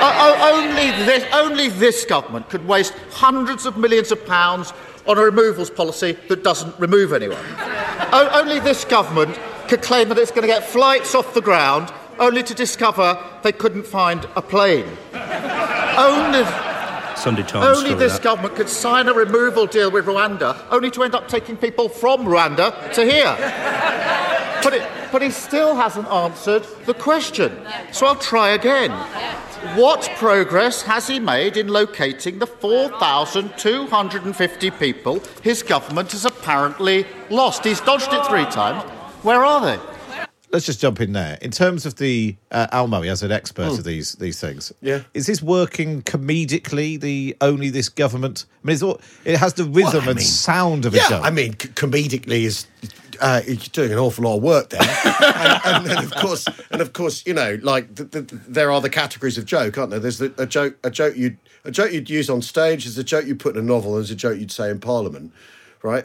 Only this government could waste hundreds of millions of pounds on a removals policy that doesn't remove anyone. Only this government could claim that it's going to get flights off the ground only to discover they couldn't find a plane. Only this government could sign a removal deal with Rwanda, only to end up taking people from Rwanda to here. But he still hasn't answered the question. So I'll try again. What progress has he made in locating the 4,250 people his government has apparently lost? He's dodged it 3 times. Where are they? Let's just jump in there. In terms of the Al Murray as an expert of these things, is this working comedically? Only this government? I mean, it has the rhythm and sound of a joke. I mean, comedically is you're doing an awful lot of work there, and of course, you know, like there are the categories of joke, aren't there? There's a joke you'd use on stage. There's a joke you put in a novel. There's a joke you'd say in Parliament, right?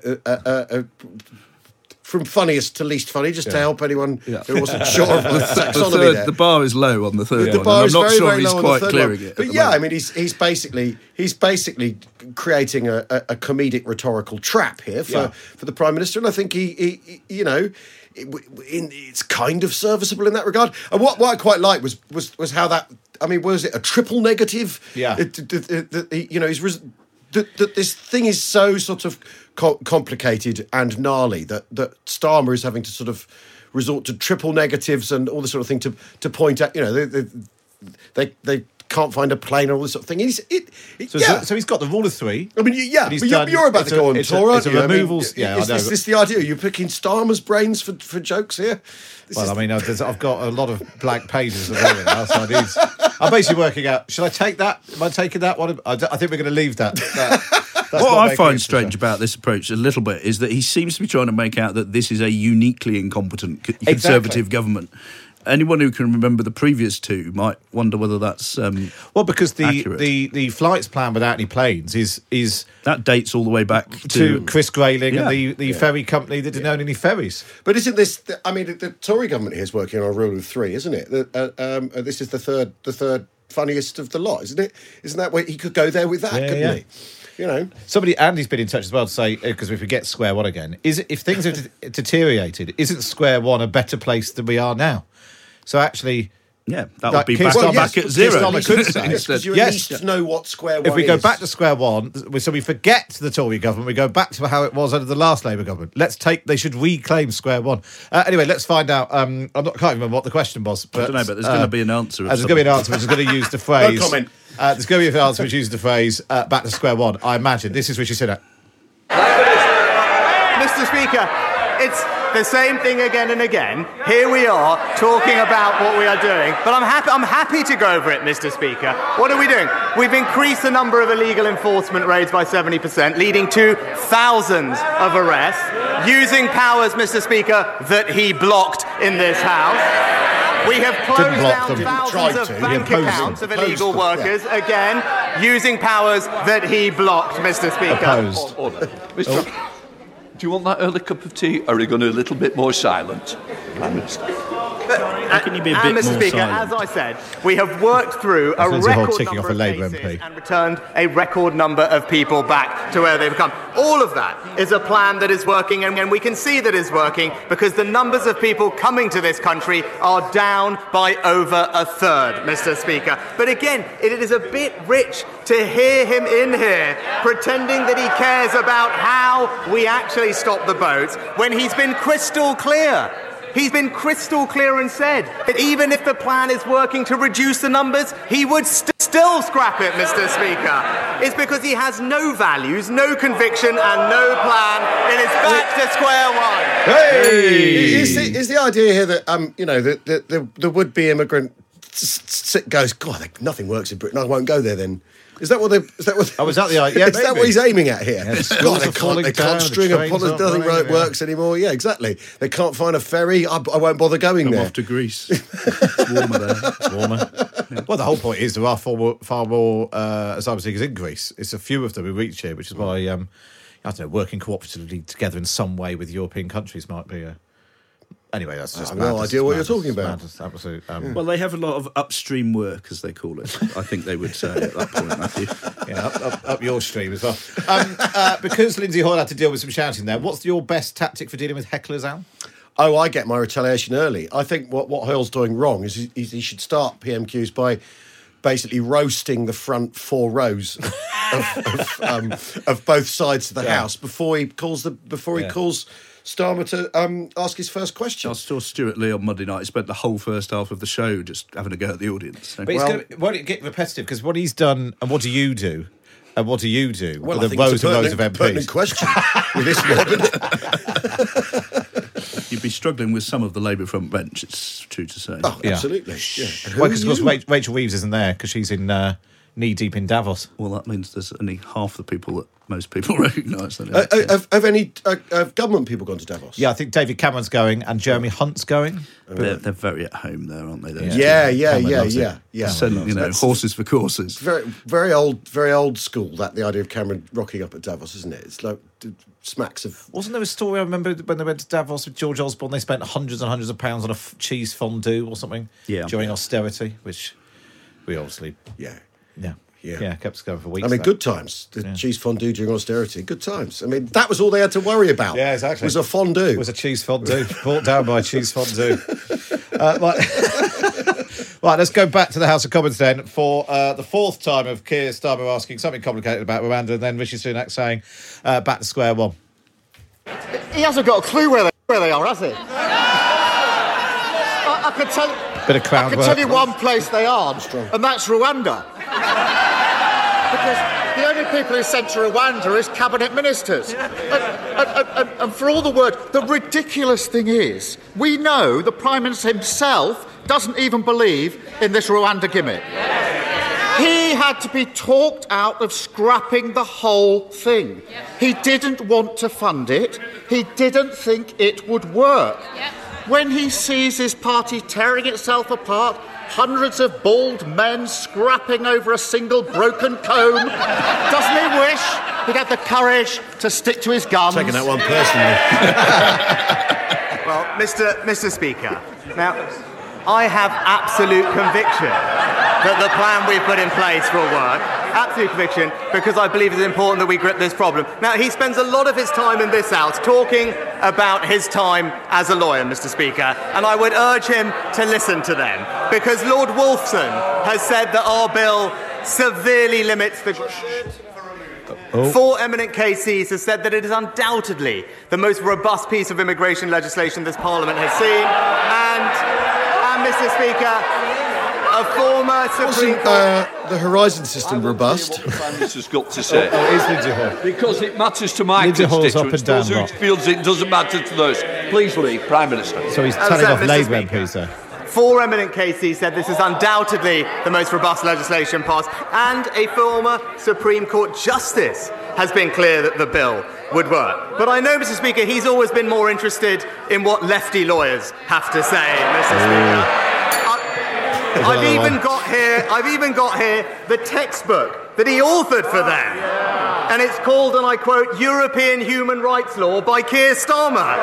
From funniest to least funny, just to help anyone who wasn't sure of the taxonomy there. The bar is low on the third one. Bar is I'm not very, sure very he's low quite on the third clearing one. it. But yeah, I mean, he's basically creating a comedic rhetorical trap here for the Prime Minister, and I think he you know, it's kind of serviceable in that regard. And what I quite liked was how that. I mean, was it a triple negative? Yeah. You know, that this thing is so sort of complicated and gnarly that Starmer is having to sort of resort to triple negatives and all this sort of thing to point out, you know, they can't find a plane and all this sort of thing. So he's got the rule of 3. I mean, you're about to go on tour, aren't you? Removals. I mean, is this the idea? Are you picking Starmer's brains for jokes here? I've got a lot of blank pages of it now, so I'm basically working out, should I take that? Am I taking that one? I think we're going to leave that. What I find strange about this approach a little bit is that he seems to be trying to make out that this is a uniquely incompetent Conservative government. Anyone who can remember the previous 2 might wonder whether that's because accurate. the flights plan without any planes is that dates all the way back to Chris Grayling and the ferry company that didn't own any ferries. But isn't this? I mean, the Tory government here is working on a rule of 3, isn't it? This is the third funniest of the lot, isn't it? Isn't that where he could go there with that? Couldn't he? You know, Andy's been in touch as well to say, because if we get square one again, if things have deteriorated, isn't square one a better place than we are now? So actually, that would be back at 0. Because you at least know what square one is. If we go back to square one, so we forget the Tory government, we go back to how it was under the last Labour government. They should reclaim square one. Anyway, let's find out. I can't remember what the question was. But, I don't know, but there's going to be an answer. There's going to be an answer which is going to use the phrase. No comment. There's going to be an answer which uses the phrase back to square one. I imagine this is Rishi Sunak. Mr. Speaker, it's the same thing again and again. Here we are talking about what we are doing, but I'm happy to go over it, Mr. Speaker. What are we doing? We've increased the number of illegal enforcement raids by 70%, leading to thousands of arrests, using powers, Mr. Speaker, that he blocked in this House. We have closed down thousands of bank accounts of illegal workers, again, using powers that he blocked, Mr. Speaker. Order. Mr. Do you want that early cup of tea, or are you going to be a little bit more silent? How can you be a bit Mr. more Speaker, silent? as I said, we have worked through a record number of cases MP. and returned a record number of people back to where they've come. All of that is a plan that is working, and we can see that it's working because the numbers of people coming to this country are down by over a third, Mr. Speaker. But again, it is a bit rich to hear him in here pretending that he cares about how we actually stop the boats when he's been crystal clear. He's been crystal clear and said that even if the plan is working to reduce the numbers, he would still scrap it, Mr. Speaker. It's because he has no values, no conviction, and no plan. It is back to square one. Hey! Is the idea here that the would-be immigrant goes, God, nothing works in Britain. I won't go there then. Is that what? Was that the idea? Is that what he's aiming at here? Yeah, God, they can't string a policy. Nothing works anymore. Yeah, exactly. They can't find a ferry. I won't bother going there. I'm off to Greece. It's warmer there. It's warmer. Yeah. Well, the whole point is there are far more asylum seekers in Greece. It's a few of them who reach here, which is why I don't know, working cooperatively together in some way with European countries might be a. Anyway, that's just. I have no idea what you're talking about. Absolute. Well, they have a lot of upstream work, as they call it. I think they would say at that point, Matthew. Yeah, up your stream as well. Because Lindsay Hoyle had to deal with some shouting there, what's your best tactic for dealing with hecklers, Al? oh, I get my retaliation early. I think what Hoyle's doing wrong is he should start PMQs by basically roasting the front 4 rows of both sides of the house before he calls Starmer to ask his first question. I saw Stuart Lee on Monday night. He spent the whole first half of the show just having a go at the audience. So. But won't it get repetitive? Because what he's done, and what do you do? And what do you do? Well, with I the think it's rows and rows of MPs. pertinent question with this mob. You'd be struggling with some of the Labour front bench, it's true to say. Oh, absolutely. Yeah. Well, because of course Rachel Reeves isn't there because she's in knee-deep in Davos. Well, that means there's only half the people that most people recognise. Have any government people gone to Davos? Yeah, I think David Cameron's going and Jeremy Hunt's going. They're very at home there, aren't they? Yeah. Sending, horses for courses. Very, very old school. The idea of Cameron rocking up at Davos, isn't it? It's like smacks of. Wasn't there a story I remember when they went to Davos with George Osborne? They spent hundreds and hundreds of pounds on a cheese fondue or something. During austerity, which we obviously. Yeah, kept us going for weeks. I mean, good times. The cheese fondue during austerity, good times. I mean, that was all they had to worry about. Yeah, exactly. Was a fondue. It was a cheese fondue, brought down by a cheese fondue. Right, let's go back to the House of Commons then for the 4th time of Keir Starmer asking something complicated about Rwanda, and then Rishi Sunak saying back to square one. He hasn't got a clue where they are, has he? I can tell. Bit of crowd I can work. tell you one place they aren't, and that's Rwanda. Because the only people who sent to Rwanda is cabinet ministers. And for all the word, the ridiculous thing is, we know the Prime Minister himself doesn't even believe in this Rwanda gimmick. He had to be talked out of scrapping the whole thing. He didn't want to fund it. He didn't think it would work. When he sees his party tearing itself apart, hundreds of bald men scrapping over a single broken comb, doesn't he wish he'd had the courage to stick to his guns? Taking that one personally. Well, Mr. Speaker, now, I have absolute conviction that the plan we've put in place will work. Absolute conviction, because I believe it's important that we grip this problem. Now, he spends a lot of his time in this House talking about his time as a lawyer, Mr. Speaker, and I would urge him to listen to them, because Lord Wolfson has said that our bill severely limits the... 4 eminent KCs have said that it is undoubtedly the most robust piece of immigration legislation this Parliament has seen, and Mr. Speaker, a former Supreme Court... the Horizon system robust? What the Prime Minister's got to say. It is Lindsay Hall. Because it matters to my Lindsay Hall's constituents. up and down, Those who lot. feels it doesn't matter to those. Please leave, Prime Minister. So he's As telling I off said, Mr. Labour Speaker. MPs there. 4 eminent KCs said this is undoubtedly the most robust legislation passed, and a former Supreme Court Justice has been clear that the bill would work. But I know, Mr. Speaker, he's always been more interested in what lefty lawyers have to say, Mr. Speaker. I've even got here the textbook that he authored for them. And it's called, and I quote, European Human Rights Law by Keir Starmer.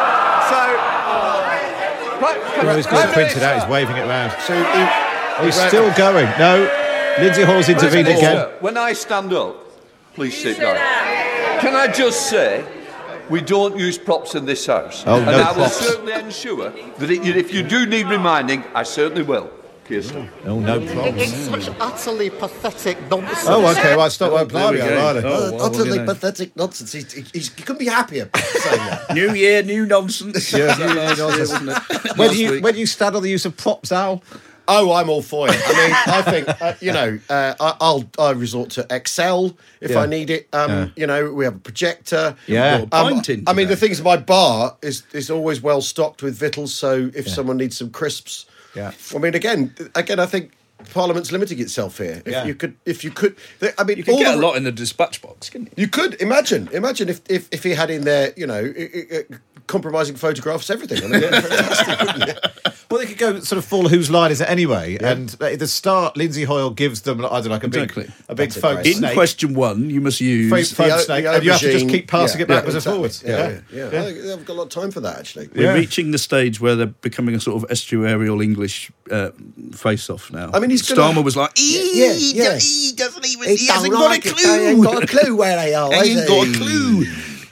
He's got it printed out, he's waving it around. So he's still going. No, Lindsay Hall's intervened again. When I stand up, please sit down. Can I just say, we don't use props in this House. Oh, and no I will props. certainly ensure that if you do need reminding, I certainly will. Kirsten. Oh, no props. It's such utterly pathetic nonsense. Oh, OK, right, stop. Utterly pathetic nonsense. He couldn't be happier saying that. New year, new nonsense. Where do you stand on the use of props, Al? Oh, I'm all for it. I mean, I think, I'll resort to Excel if I need it. We have a projector. Yeah. I mean, the thing is, my bar is always well stocked with victuals, so if someone needs some crisps... Yeah. I mean, again, I think Parliament's limiting itself here. If you could, I mean, you could get a lot in the dispatch box, couldn't you? You could imagine if he had in there, compromising photographs, everything. I mean, fantastic, wouldn't it? Well, they could go sort of full whose line is it anyway? Yeah. And at the start, Lindsay Hoyle gives them, I don't know, like a big phone snake. In question 1, you must use phone snake, and you have to just keep passing it backwards and forwards. Yeah. I think I've got a lot of time for that, actually. We're reaching the stage where they're becoming a sort of estuarial English face-off now. I mean, Starmer was like, he hasn't got a clue. He ain't got a clue where they are. He ain't got a clue.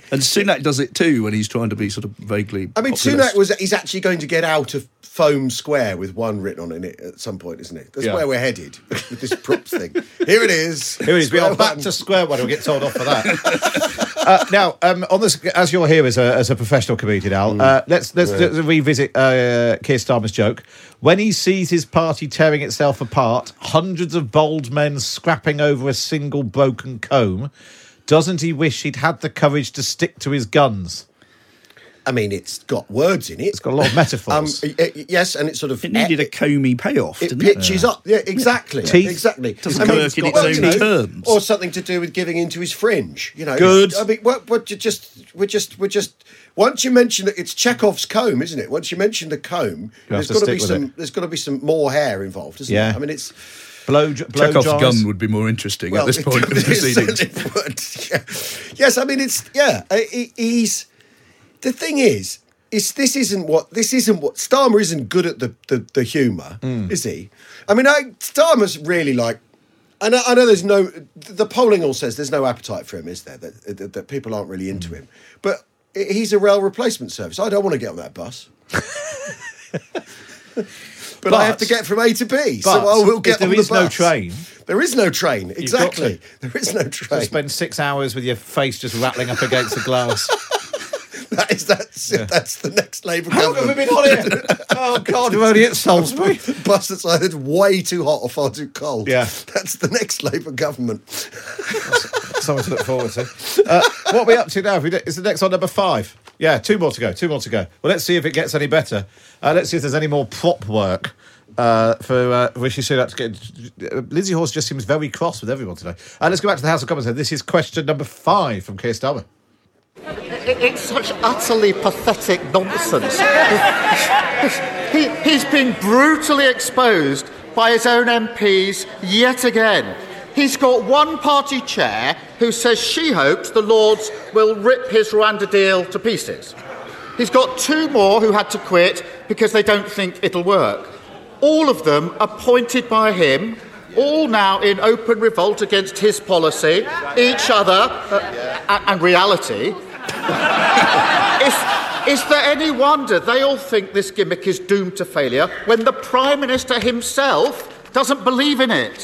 And Sunak does it too when he's trying to be sort of vaguely. I mean, populist. Sunak he's actually going to get out of Foam Square with one written on it at some point, isn't it? That's where we're headed with this props thing. Here it is. We are back to square one. We'll get told off for that. Now, on this, as you're here as a professional comedian, Al, let's revisit Keir Starmer's joke. When he sees his party tearing itself apart, hundreds of bold men scrapping over a single broken comb, doesn't he wish he'd had the courage to stick to his guns? I mean, it's got words in it. It's got a lot of metaphors. Yes, and it's sort of... It needed a comey payoff, didn't it? It pitches up. Yeah, exactly. Teeth. Exactly. Doesn't work in its own terms. Or something to do with giving into his fringe. You know, good. I mean, we're just... Once you mention that it's Chekhov's comb, isn't it? Once you mention the comb, there's got to be some more hair involved, isn't there? I mean, it's... Chekhov's gun would be more interesting at this point in the proceedings. It would, yeah. Yes, I mean, he's... The thing is this isn't what Starmer isn't good at the humour, is he? I mean, Starmer's really like. I know there's the polling all says there's no appetite for him, is there? That people aren't really into him, but he's a rail replacement service. I don't want to get on that bus. But I have to get from A to B, so I will get on the bus. There is no train. There is no train, exactly. There is no train. So spend 6 hours with your face just rattling up against the glass. That's the next Labour government. How long have we been on here? Oh, God, we're only at Salisbury. Bus that's either way too hot or far too cold. Yeah. That's the next Labour government. Something to look forward to. What are we up to now? Is the next on number 5? Yeah, 2 more to go. Well, let's see if it gets any better. Let's see if there's any more prop work for Rishi Sunak to get. Lindsay Horse just seems very cross with everyone today. Let's go back to the House of Commons. This is question number 5 from Keir Starmer. It's such utterly pathetic nonsense. He's been brutally exposed by his own MPs yet again. He's got one party chair who says she hopes the Lords will rip his Rwanda deal to pieces. He's got 2 more who had to quit because they don't think it'll work. All of them appointed by him, all now in open revolt against his policy, each other, and reality. Is there any wonder they all think this gimmick is doomed to failure when the Prime Minister himself doesn't believe in it?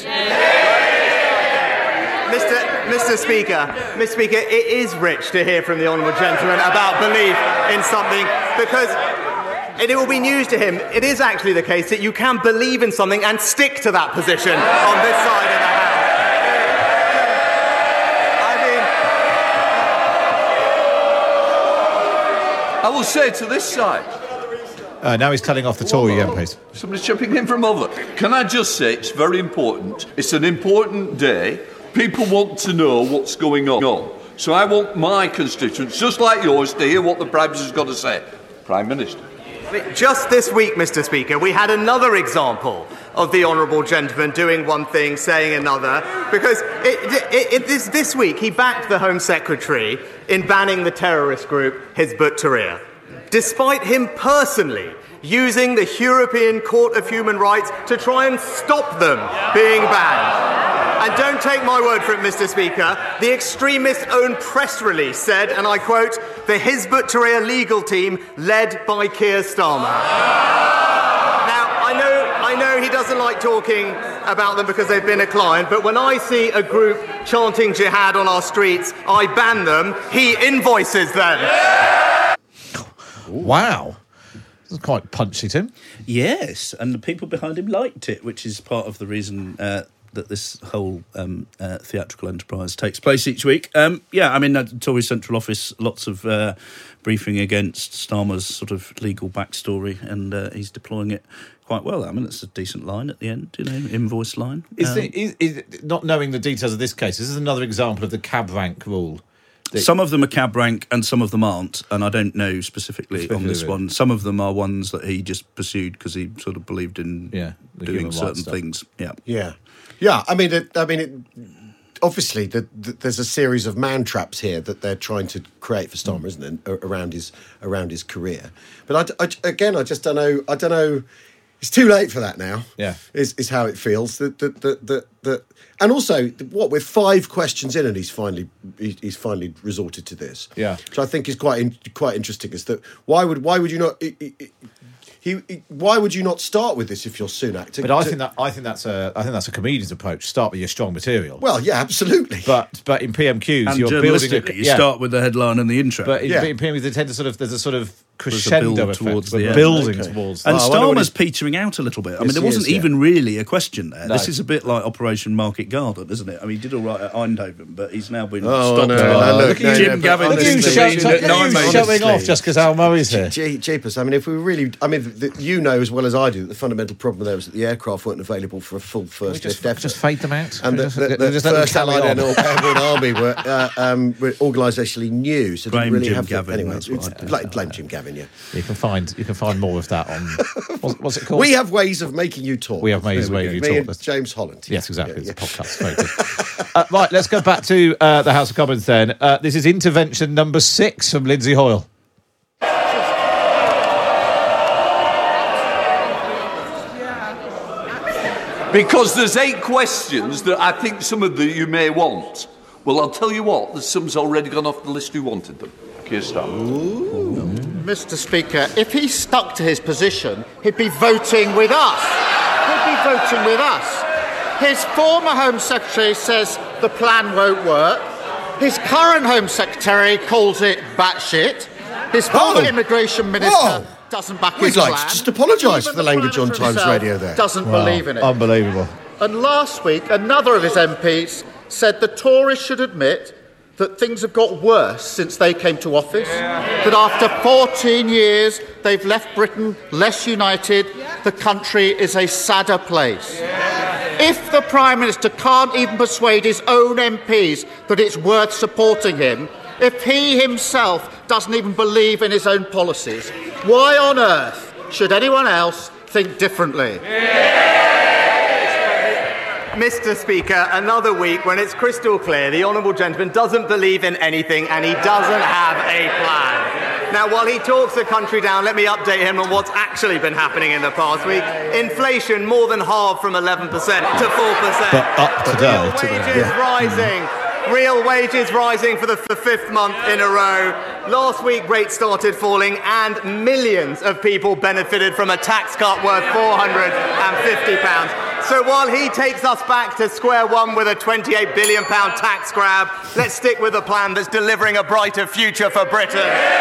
Mr. Speaker, it is rich to hear from the Honourable Gentleman about belief in something, because it will be news to him. It is actually the case that you can believe in something and stick to that position on this side of the House. I will say to this side. Now he's telling off the Tory MPs. Somebody's chipping in from over. Can I just say it's very important. It's an important day. People want to know what's going on. So I want my constituents, just like yours, to hear what the Prime Minister's got to say. Prime Minister. Just this week, Mr. Speaker, we had another example of the Honourable Gentleman doing one thing, saying another, because this week he backed the Home Secretary in banning the terrorist group Hizb ut-Tahrir, despite him personally using the European Court of Human Rights to try and stop them being banned. And don't take my word for it, Mr. Speaker, the extremist's own press release said, and I quote, the Hizb ut-Tahrir legal team led by Keir Starmer. Now, I know he doesn't like talking about them because they've been a client, but when I see a group chanting jihad on our streets, I ban them, he invoices them. Wow. This is quite punchy, Tim. Yes, and the people behind him liked it, which is part of the reason that this whole theatrical enterprise takes place each week. The Tory Central Office, lots of briefing against Starmer's sort of legal backstory, and he's deploying it quite well. I mean, it's a decent line at the end, invoice line. Is not knowing the details of this case, this is another example of the cab rank rule. Some of them are cab rank and some of them aren't, and I don't know specifically on this one. Some of them are ones that he just pursued because he sort of believed in doing certain things. Yeah. I mean, obviously, there's a series of man traps here that they're trying to create for Starmer, isn't it, around his career? But I just don't know. I don't know. It's too late for that now. Yeah, is how it feels. And also, what we're 5 questions in, and he's finally resorted to this. Yeah, which I think is quite interesting. Is that why would you not? Why would you not start with this if you're Sunak? I think that's a comedian's approach. Start with your strong material. Well, yeah, absolutely. But in PMQs, and you're building you start with the headline and the intro. But in PMQs, they tend to there's a sort of crescendo effect, towards the end. Building towards. And Starmer's petering out a little bit. I mean, there wasn't even really a question there. No. This is a bit like Operation Market Garden, isn't it? I mean, he did all right at Eindhoven, but he's now been stopped. Look at Jim Gavin. Look at you showing off just because Al Murray's here. Jeepers. I mean, if we really... I mean, you know as well as I do that the fundamental problem there was that the aircraft weren't available for a full first lift effort. Just fade them out. And the First Allied Airborne Army were organisationally new, so didn't really have... Gavin, anyway, blame Jim Gavin, yeah. You can find more of that on what's it called? We have ways of making you talk. We have ways of making you talk. Me and James Holland. Yes, exactly. It's a podcast. Very good. Right, let's go back to the House of Commons then. This is intervention number 6 from Lindsay Hoyle. Because there's 8 questions that I think some of you may want. Well, I'll tell you what, there's some's already gone off the list who wanted them. Keir Starmer. Mr. Speaker, if he stuck to his position, he'd be voting with us. His former Home Secretary says the plan won't work. His current Home Secretary calls it batshit. His former Immigration Minister doesn't back his plan. We'd like to just apologise for the language on Times Radio there. Doesn't believe in it. Unbelievable. And last week, another of his MPs said the Tories should admit that things have got worse since they came to office, that after 14 years they've left Britain less united, the country is a sadder place. If the Prime Minister can't even persuade his own MPs that it's worth supporting him, if he himself doesn't even believe in his own policies, why on earth should anyone else think differently? Mr. Speaker, another week when it's crystal clear the honourable gentleman doesn't believe in anything and he doesn't have a plan. Now, while he talks the country down, let me update him on what's actually been happening in the past week. Inflation more than halved from 11% to 4%. But up today. Wages rising. Real wages rising for the 5th month in a row. Last week, rates started falling and millions of people benefited from a tax cut worth £450. So while he takes us back to square one with a £28 billion tax grab, let's stick with a plan that's delivering a brighter future for Britain.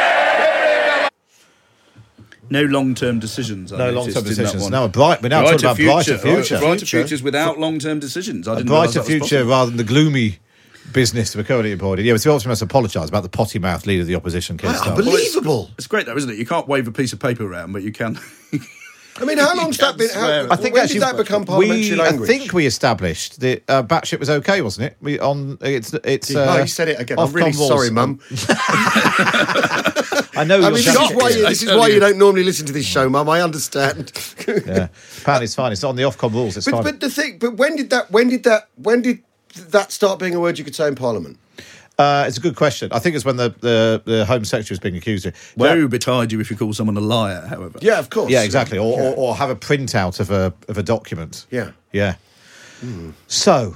No long-term decisions. No long-term decisions. No, we're now talking about brighter future. Brighter futures without long-term decisions. A brighter future rather than the gloomy business we're currently avoiding. Yeah, we also must apologise about the potty-mouthed leader of the opposition, Keir Starmer. Unbelievable. It's great though, isn't it? You can't wave a piece of paper around, but you can... I mean, how long's that been? When did that become parliamentary language? I think we established that batshit was okay, wasn't it? It's. You said it again. I'm really sorry, Mum. I know. This is why you don't normally listen to this show, Mum. I understand. Yeah, apparently it's fine. It's on the Ofcom rules. It's fine. But when did that start being a word you could say in Parliament? It's a good question. I think it's when the Home Secretary was being accused of. Woe betide you if you call someone a liar, however. Yeah, of course. Yeah, exactly. Or have a printout of a document. Yeah. Yeah. So,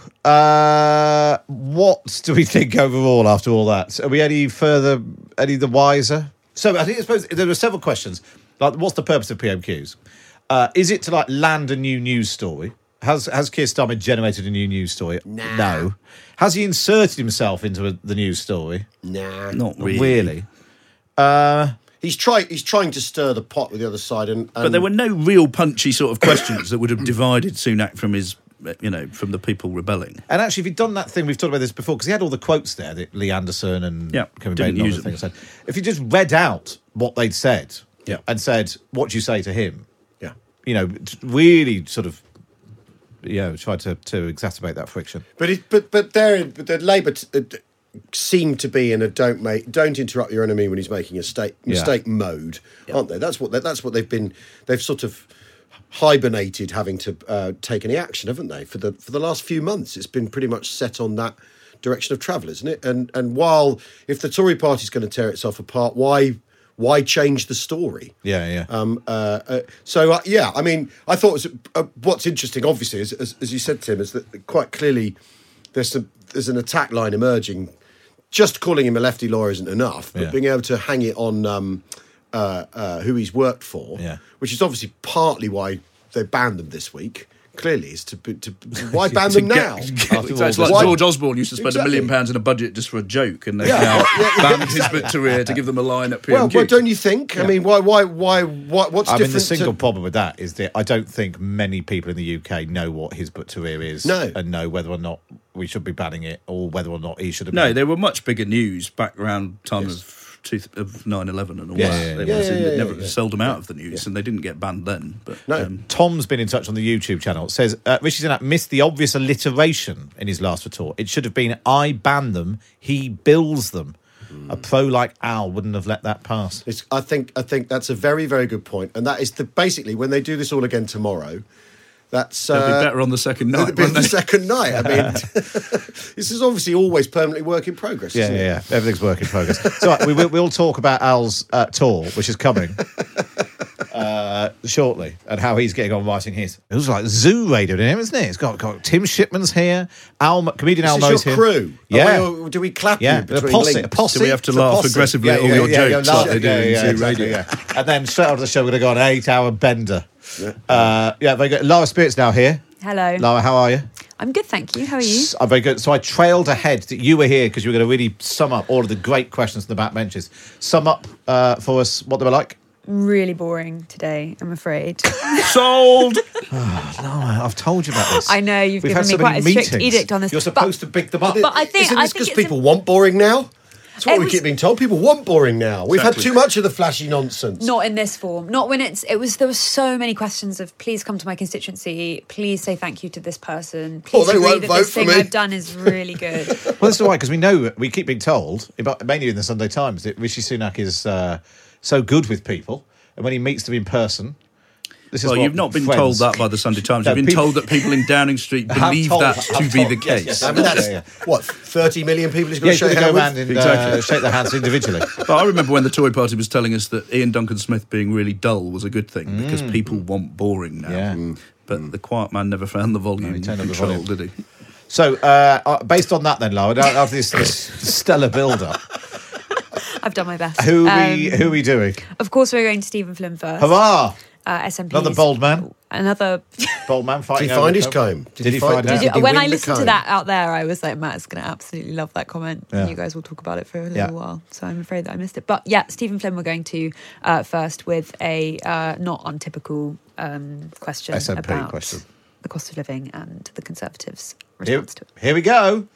what do we think overall after all that? Are we any the wiser? So, I suppose there were several questions. Like, what's the purpose of PMQs? Is it to land a new news story? Has Keir Starmer generated a new news story? Nah. No. Has he inserted himself into the news story? Nah. Not really. He's trying to stir the pot with the other side, but there were no real punchy sort of questions that would have divided Sunak from his, from the people rebelling. And actually, if he'd done that thing, we've talked about this before, because he had all the quotes there that Lee Anderson and Kevin Bateman and other things said. If he just read out what they'd said and said, "What do you say to him?" Really sort of. Tried to exacerbate that friction. But the Labour seem to be in a don't interrupt your enemy when he's making a mistake mode, aren't they? That's what they've been. They've sort of hibernated, having to take any action, haven't they? For the last few months, it's been pretty much set on that direction of travel, isn't it? And while if the Tory party's going to tear itself apart, why why change the story? Yeah. I mean, I thought it was, what's interesting, obviously, as you said, Tim, is that quite clearly there's an attack line emerging. Just calling him a lefty lawyer isn't enough, but being able to hang it on who he's worked for, which is obviously partly why they banned them this week. Clearly, is to why ban them now? It's like George Osborne used to spend £1 million in a budget just for a joke, and they've now banned Hizbut Tahrir to give them a line at PMQ. Well, don't you think? Yeah. I mean, why? What's different? I mean, the single problem with that is that I don't think many people in the UK know what Hizbut Tahrir is, and know whether or not we should be banning it, or whether or not he should have. No, they were much bigger news back around time of 9/11 and all that. They never seldom out of the news, and they didn't get banned then. But Tom's been in touch on the YouTube channel. Says Rishi Sunak missed the obvious alliteration in his last retort. It should have been "I ban them, he bills them." A pro like Al wouldn't have let that pass. I think that's a very, very good point, and that is basically when they do this all again tomorrow. They'll be better on the second night. The second night. I mean, this is obviously always permanently work in progress. Isn't it? Yeah. Everything's work in progress. So we'll talk about Al's tour, which is coming shortly, and how he's getting on writing his. It was like Zoo Radio in him, isn't it? It's got Tim Shipman's here. Comedian Al Mo's here. Crew. Yeah. Do we clap? Yeah. A posse. Do we have to laugh aggressively at all your jokes like they do in Zoo Radio? Yeah. And then straight after the show, we're going to go on an 8-hour bender. Very good. Lara Spirit's now here. Hello. Lara, how are you? I'm good, thank you. How are you? I'm very good. So I trailed ahead that you were here because you were going to really sum up all of the great questions from the backbenchers. Sum up for us what they were like. Really boring today, I'm afraid. Sold! Lara, I've told you about this. I know, you've given me quite a strict edict on this. You're supposed to pick them up. But I think... Isn't this because people want boring now? That's what we keep being told. People want boring now. We've had too much of the flashy nonsense. Not in this form. Not when there were so many questions of please come to my constituency, please say thank you to this person, please agree that this thing I've done is really good. Well, that's why, because we know, we keep being told, mainly in the Sunday Times, that Rishi Sunak is so good with people, and when he meets them in person... You've not been told that by the Sunday Times. You've been told that people in Downing Street believe that to be the case. Yes. I mean, that's, 30 million people he's got to shake hands with? Exactly. Shake their hands individually. But I remember when the Tory party was telling us that Ian Duncan Smith being really dull was a good thing because people want boring now. Yeah. But the quiet man never found the volume control, did he? So, based on that then, Lara, after this stellar build-up... I've done my best. Who are we doing? Of course, we're going to Stephen Flynn first. Hurrah! SNP. Another bold man. Another bold man fighting. Did he find his comb? Did he find it? When I listened to that out there, I was like, Matt's going to absolutely love that comment. Yeah. You guys will talk about it for a little while. So I'm afraid that I missed it. But yeah, Stephen Flynn, we're going to first with a not untypical question SNP about question. The cost of living and the Conservatives' response to it. Here we go.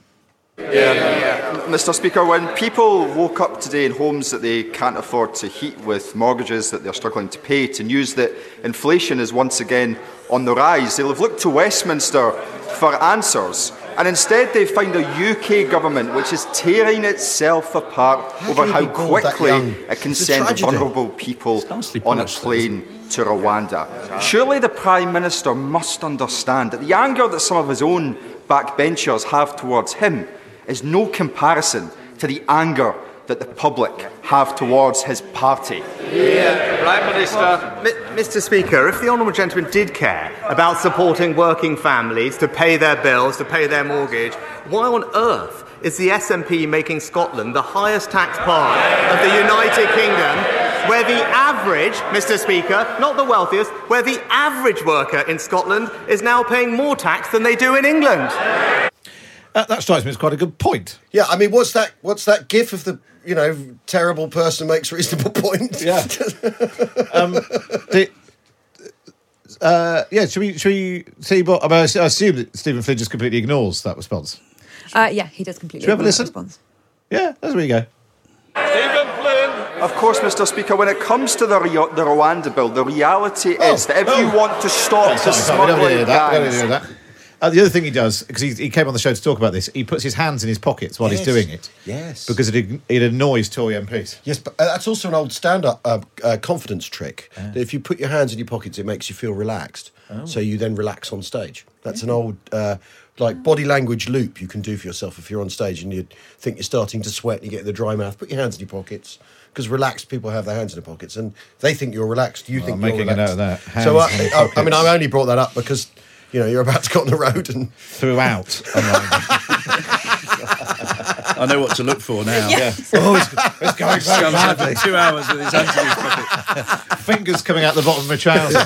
Mr. Speaker, when people woke up today in homes that they can't afford to heat with mortgages that they're struggling to pay, to news that inflation is once again on the rise, they'll have looked to Westminster for answers. And instead they find a UK government which is tearing itself apart over how quickly it can send vulnerable people on a plane to Rwanda. Surely the Prime Minister must understand that the anger that some of his own backbenchers have towards him is no comparison to the anger that the public have towards his party. Prime Minister. Mr. Speaker, if the honourable gentleman did care about supporting working families to pay their bills, to pay their mortgage, why on earth is the SNP making Scotland the highest tax part of the United Kingdom, where the average, Mr. Speaker, not the wealthiest, where the average worker in Scotland is now paying more tax than they do in England? That strikes me as quite a good point. Yeah, I mean, what's that gif of the terrible person makes reasonable point? Yeah. Should we see what? I assume that Stephen Flynn just completely ignores that response. Yeah, he does completely ignore that response. Yeah, that's where you go. Stephen Flynn. Of course, Mr. Speaker, when it comes to the Rwanda bill, the reality is that if you want to stop the smuggling gangs... The other thing he does, because he came on the show to talk about this, he puts his hands in his pockets while he's doing it. Yes. Because it annoys Tory MPs. Yes, but that's also an old stand-up confidence trick. That if you put your hands in your pockets, it makes you feel relaxed. Oh. So you then relax on stage. That's an old body language loop you can do for yourself if you're on stage and you think you're starting to sweat and you get the dry mouth. Put your hands in your pockets. Because relaxed people have their hands in their pockets and they think you're relaxed. You think you're relaxed. I'm making a note of that. Hands so I mean, I only brought that up because you're about to go on the road and throughout. I know what to look for now. Yes. Oh, it's going very badly. 2 hours with his hands in his pocket. Fingers coming out the bottom of my trousers.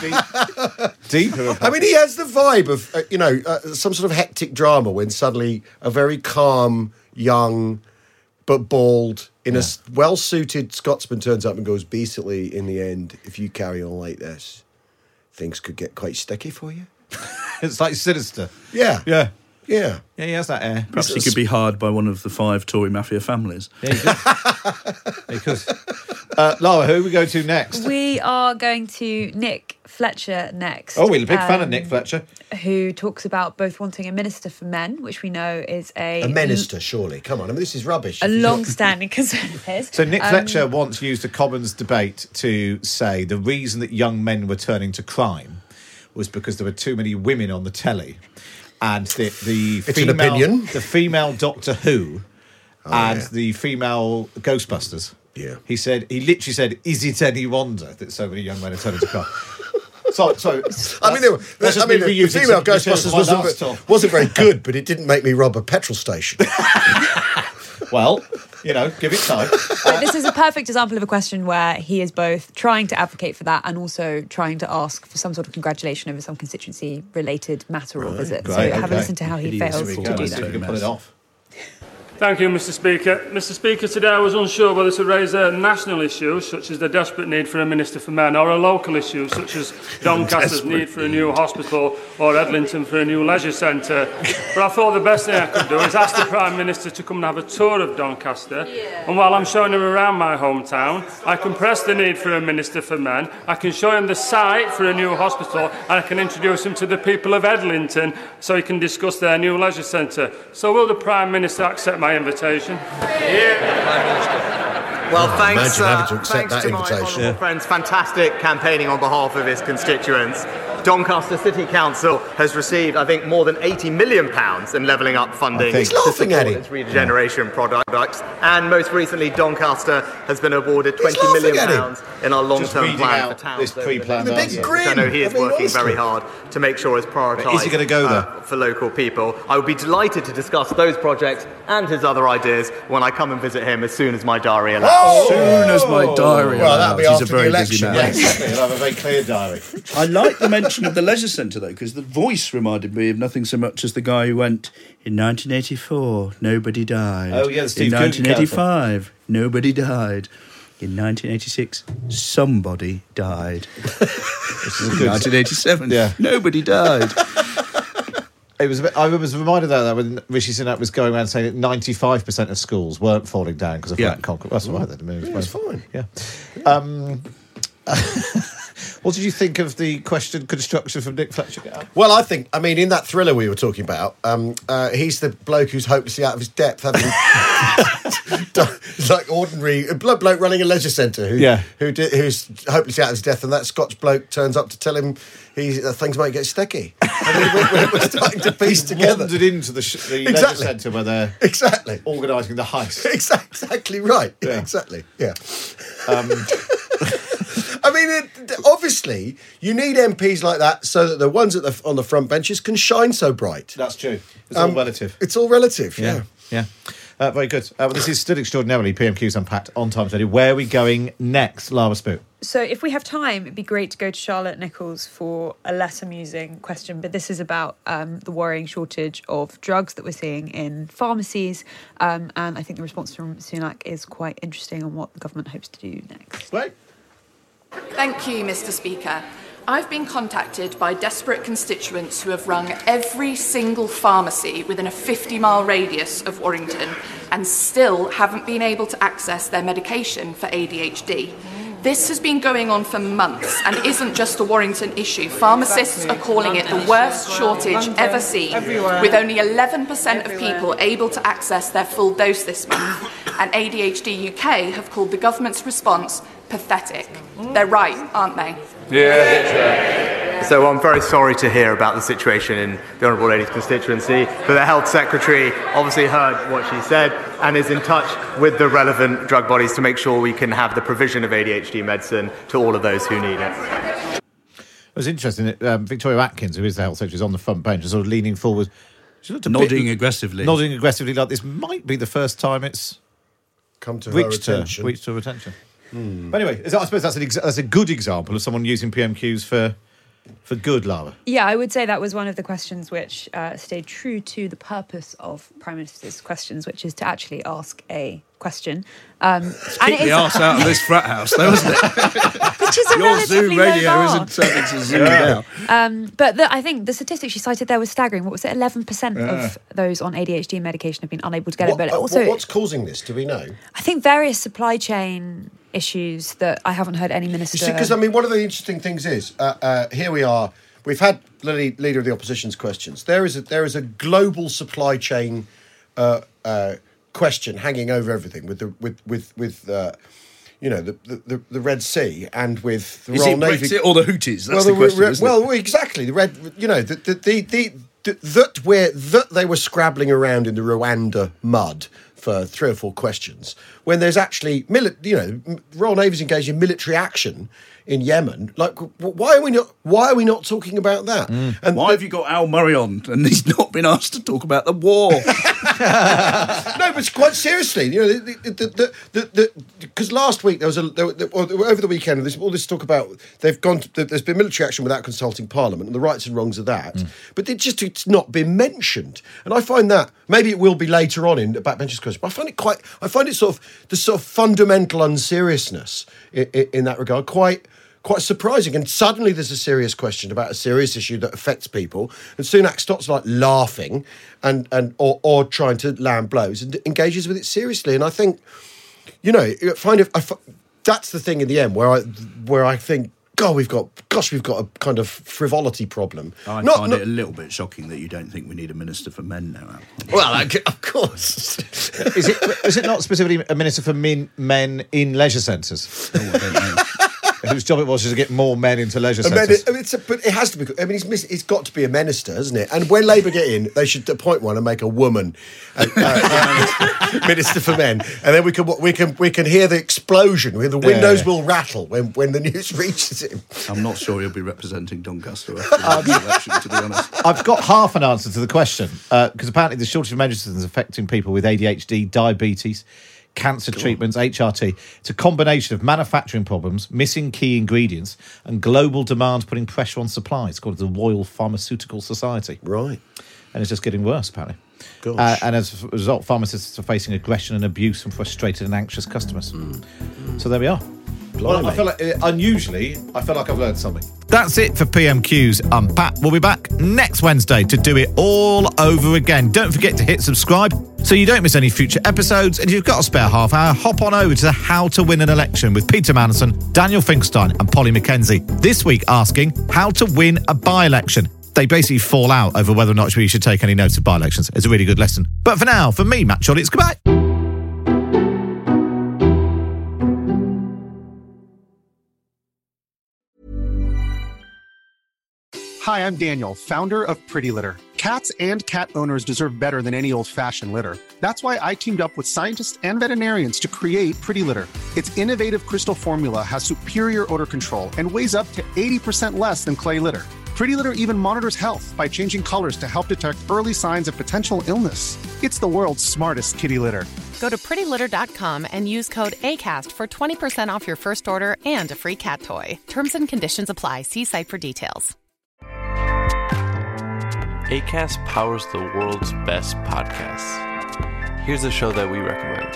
Deeper. I mean, he has the vibe of some sort of hectic drama when suddenly a very calm, young, but bald, a well-suited Scotsman turns up and goes, basically, in the end, if you carry on like this, things could get quite sticky for you. It's like sinister. Yeah. Yeah. Yeah. Yeah, he has that air. Perhaps he could be hired by one of the 5 Tory mafia families. Yeah, he could. Lara, who are we going to next? We are going to Nick Fletcher next. Oh, we're a big fan of Nick Fletcher. Who talks about both wanting a minister for men, which we know is a minister, surely. Come on, I mean, this is rubbish. A long-standing concern of his. So Nick Fletcher once used a Commons debate to say the reason that young men were turning to crime was because there were too many women on the telly. And the female Doctor Who the female Ghostbusters. Yeah. He literally said, is it any wonder that so many young men are turning to crime? So the female Ghostbusters wasn't very good, but it didn't make me rob a petrol station. Well, give it time. But this is a perfect example of a question where he is both trying to advocate for that and also trying to ask for some sort of congratulation over some constituency-related matter or visit. So have a listen to how he fails to do that. See if we can pull it off. Thank you, Mr. Speaker. Mr. Speaker, today I was unsure whether to raise a national issue, such as the desperate need for a Minister for Men, or a local issue, such as Doncaster's need for a new hospital or Edlington for a new leisure centre. But I thought the best thing I could do is ask the Prime Minister to come and have a tour of Doncaster. And while I'm showing him around my hometown, I can press the need for a Minister for Men, I can show him the site for a new hospital, and I can introduce him to the people of Edlington so he can discuss their new leisure centre. So will the Prime Minister accept my invitation? Well, thanks to invitation. my honourable friend's fantastic campaigning on behalf of his constituents. Doncaster City Council has received, I think, more than £80 million in levelling up funding to support its regeneration products. And most recently, Doncaster has been awarded £20 million in our long-term plan for towns. Which I know he is working very hard to make sure is prioritised. Is he going to go there? For local people. I would be delighted to discuss those projects and his other ideas when I come and visit him as soon as my diary allows. As soon as my diary allows. Well, that'll be after He's a very the election. busy man. Yes, he'll have a very clear diary. I like the mention of the leisure centre, though, because the voice reminded me of nothing so much as the guy who went, in 1984, nobody died. Oh, yeah, the Steve In Coogan 1985, nobody died. In 1986, somebody died. In 1987, nobody died. I was reminded of that when Rishi Sunak was going around saying that 95% of schools weren't falling down because of flat concrete. That's right. It's fine. Yeah. What did you think of the question construction from Nick Fletcher? Well, I mean, in that thriller we were talking about, he's the bloke who's hopelessly out of his depth, having like ordinary bloke running a leisure centre who's hopelessly out of his depth, and that Scotch bloke turns up to tell him things might get sticky. I mean, we're starting to piece together. Wandered into the leisure centre where they're organising the heist. Exactly right. Yeah. Exactly. Yeah. I mean, obviously, you need MPs like that so that the ones on the front benches can shine so bright. That's true. It's all relative. It's all relative, yeah. Very good. Well, this is still extraordinarily PMQ's Unpacked on Times Radio. Where are we going next, Lara Spoot? So if we have time, it'd be great to go to Charlotte Nichols for a less amusing question, but this is about the worrying shortage of drugs that we're seeing in pharmacies, and I think the response from Sunak is quite interesting on what the government hopes to do next. Right. Thank you, Mr. Speaker. I've been contacted by desperate constituents who have rung every single pharmacy within a 50-mile radius of Warrington and still haven't been able to access their medication for ADHD. This has been going on for months and isn't just a Warrington issue. Pharmacists are calling it the worst shortage ever seen, with only 11% of people able to access their full dose this month. And ADHD UK have called the government's response pathetic. They're right, aren't they? Yeah. So I'm very sorry to hear about the situation in the Honourable Lady's constituency, but the Health Secretary obviously heard what she said and is in touch with the relevant drug bodies to make sure we can have the provision of ADHD medicine to all of those who need it. It was interesting that Victoria Atkins, who is the Health Secretary, is on the front bench, sort of leaning forward. She looked nodding aggressively. Nodding aggressively, like this might be the first time it's come to reached her attention. Reached her attention. But anyway, I suppose that's a good example of someone using PMQs for good, Lara. Yeah, I would say that was one of the questions which stayed true to the purpose of Prime Minister's questions, which is to actually ask a question. Kick the arse out of this frat house, though, isn't it? Which is a Your Zoom relatively low radio bar. isn't something to zoom out. But I think the statistic she cited there was staggering. What was it? 11% of those on ADHD medication have been unable to get it. But also, what's causing this? Do we know? I think various supply chain issues that I haven't heard any minister... You see, because, I mean, one of the interesting things is, here we are, we've had the Leader of the Opposition's questions. There is a global supply chain question hanging over everything with the Red Sea and with the Royal Navy. Brexit or the Houthis? That's the question, isn't it? Well, exactly. The Red, that they were scrabbling around in the Rwanda mud for 3 or 4 questions, when there's actually, Royal Navy's engaged in military action in Yemen. Like, why are we not talking about that? And why have you got Al Murray on and he's not been asked to talk about the war? No, but quite seriously, because last week over the weekend, all this talk about there's been military action without consulting Parliament and the rights and wrongs of that, but it's not been mentioned, and I find that maybe it will be later on in the backbenchers question, but I find it sort of fundamental unseriousness in that regard quite surprising. And suddenly there's a serious question about a serious issue that affects people, and Sunak stops laughing or trying to land blows and engages with it seriously. And I think, that's the thing in the end where I think, we've got a kind of frivolity problem. I find it a little bit shocking that you don't think we need a Minister for Men now. Well, of course. Is it not specifically a Minister for Men in leisure centres? Oh, I don't know. Whose job it was to get more men into leisure centres. But it has to be. I mean, it's got to be a minister, hasn't it? And when Labour get in, they should appoint one and make a woman Minister for Men, and then we can hear the explosion. The windows will rattle when the news reaches him. I'm not sure he'll be representing Doncaster after the election, to be honest. I've got half an answer to the question, because apparently the shortage of medicines is affecting people with ADHD, diabetes, cancer treatments, HRT. It's a combination of manufacturing problems, missing key ingredients, and global demand putting pressure on supplies, according to the Royal Pharmaceutical Society. Right. And it's just getting worse, apparently. And as a result, pharmacists are facing aggression and abuse from frustrated and anxious customers. So there we are. Well, I feel like, unusually, I feel like I've learned something. That's it for PMQ's Unpacked. We'll be back next Wednesday to do it all over again. Don't forget to hit subscribe so you don't miss any future episodes. And if you've got a spare half hour, hop on over to How to Win an Election with Peter Manson, Daniel Finkelstein and Polly Mackenzie. This week asking how to win a by-election. They basically fall out over whether or not we should take any notes of by-elections. It's a really good lesson. But for now, from me, Matt Chorley, it's goodbye. Hi, I'm Daniel, founder of Pretty Litter. Cats and cat owners deserve better than any old-fashioned litter. That's why I teamed up with scientists and veterinarians to create Pretty Litter. Its innovative crystal formula has superior odor control and weighs up to 80% less than clay litter. Pretty Litter even monitors health by changing colors to help detect early signs of potential illness. It's the world's smartest kitty litter. Go to prettylitter.com and use code ACAST for 20% off your first order and a free cat toy. Terms and conditions apply. See site for details. Acast powers the world's best podcasts. Here's a show that we recommend.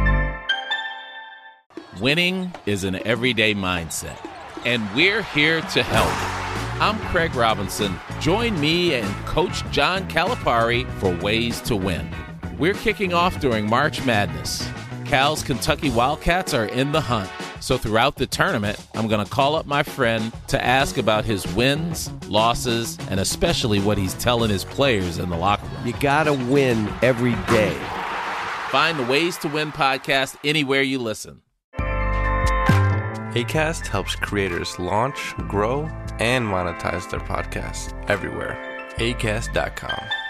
Winning is an everyday mindset, and we're here to help. I'm Craig Robinson. Join me and Coach John Calipari for Ways to Win. We're kicking off during March Madness. Cal's Kentucky Wildcats are in the hunt. So throughout the tournament, I'm going to call up my friend to ask about his wins, losses, and especially what he's telling his players in the locker room. You gotta win every day. Find the Ways to Win podcast anywhere you listen. Acast helps creators launch, grow, and monetize their podcasts everywhere. Acast.com.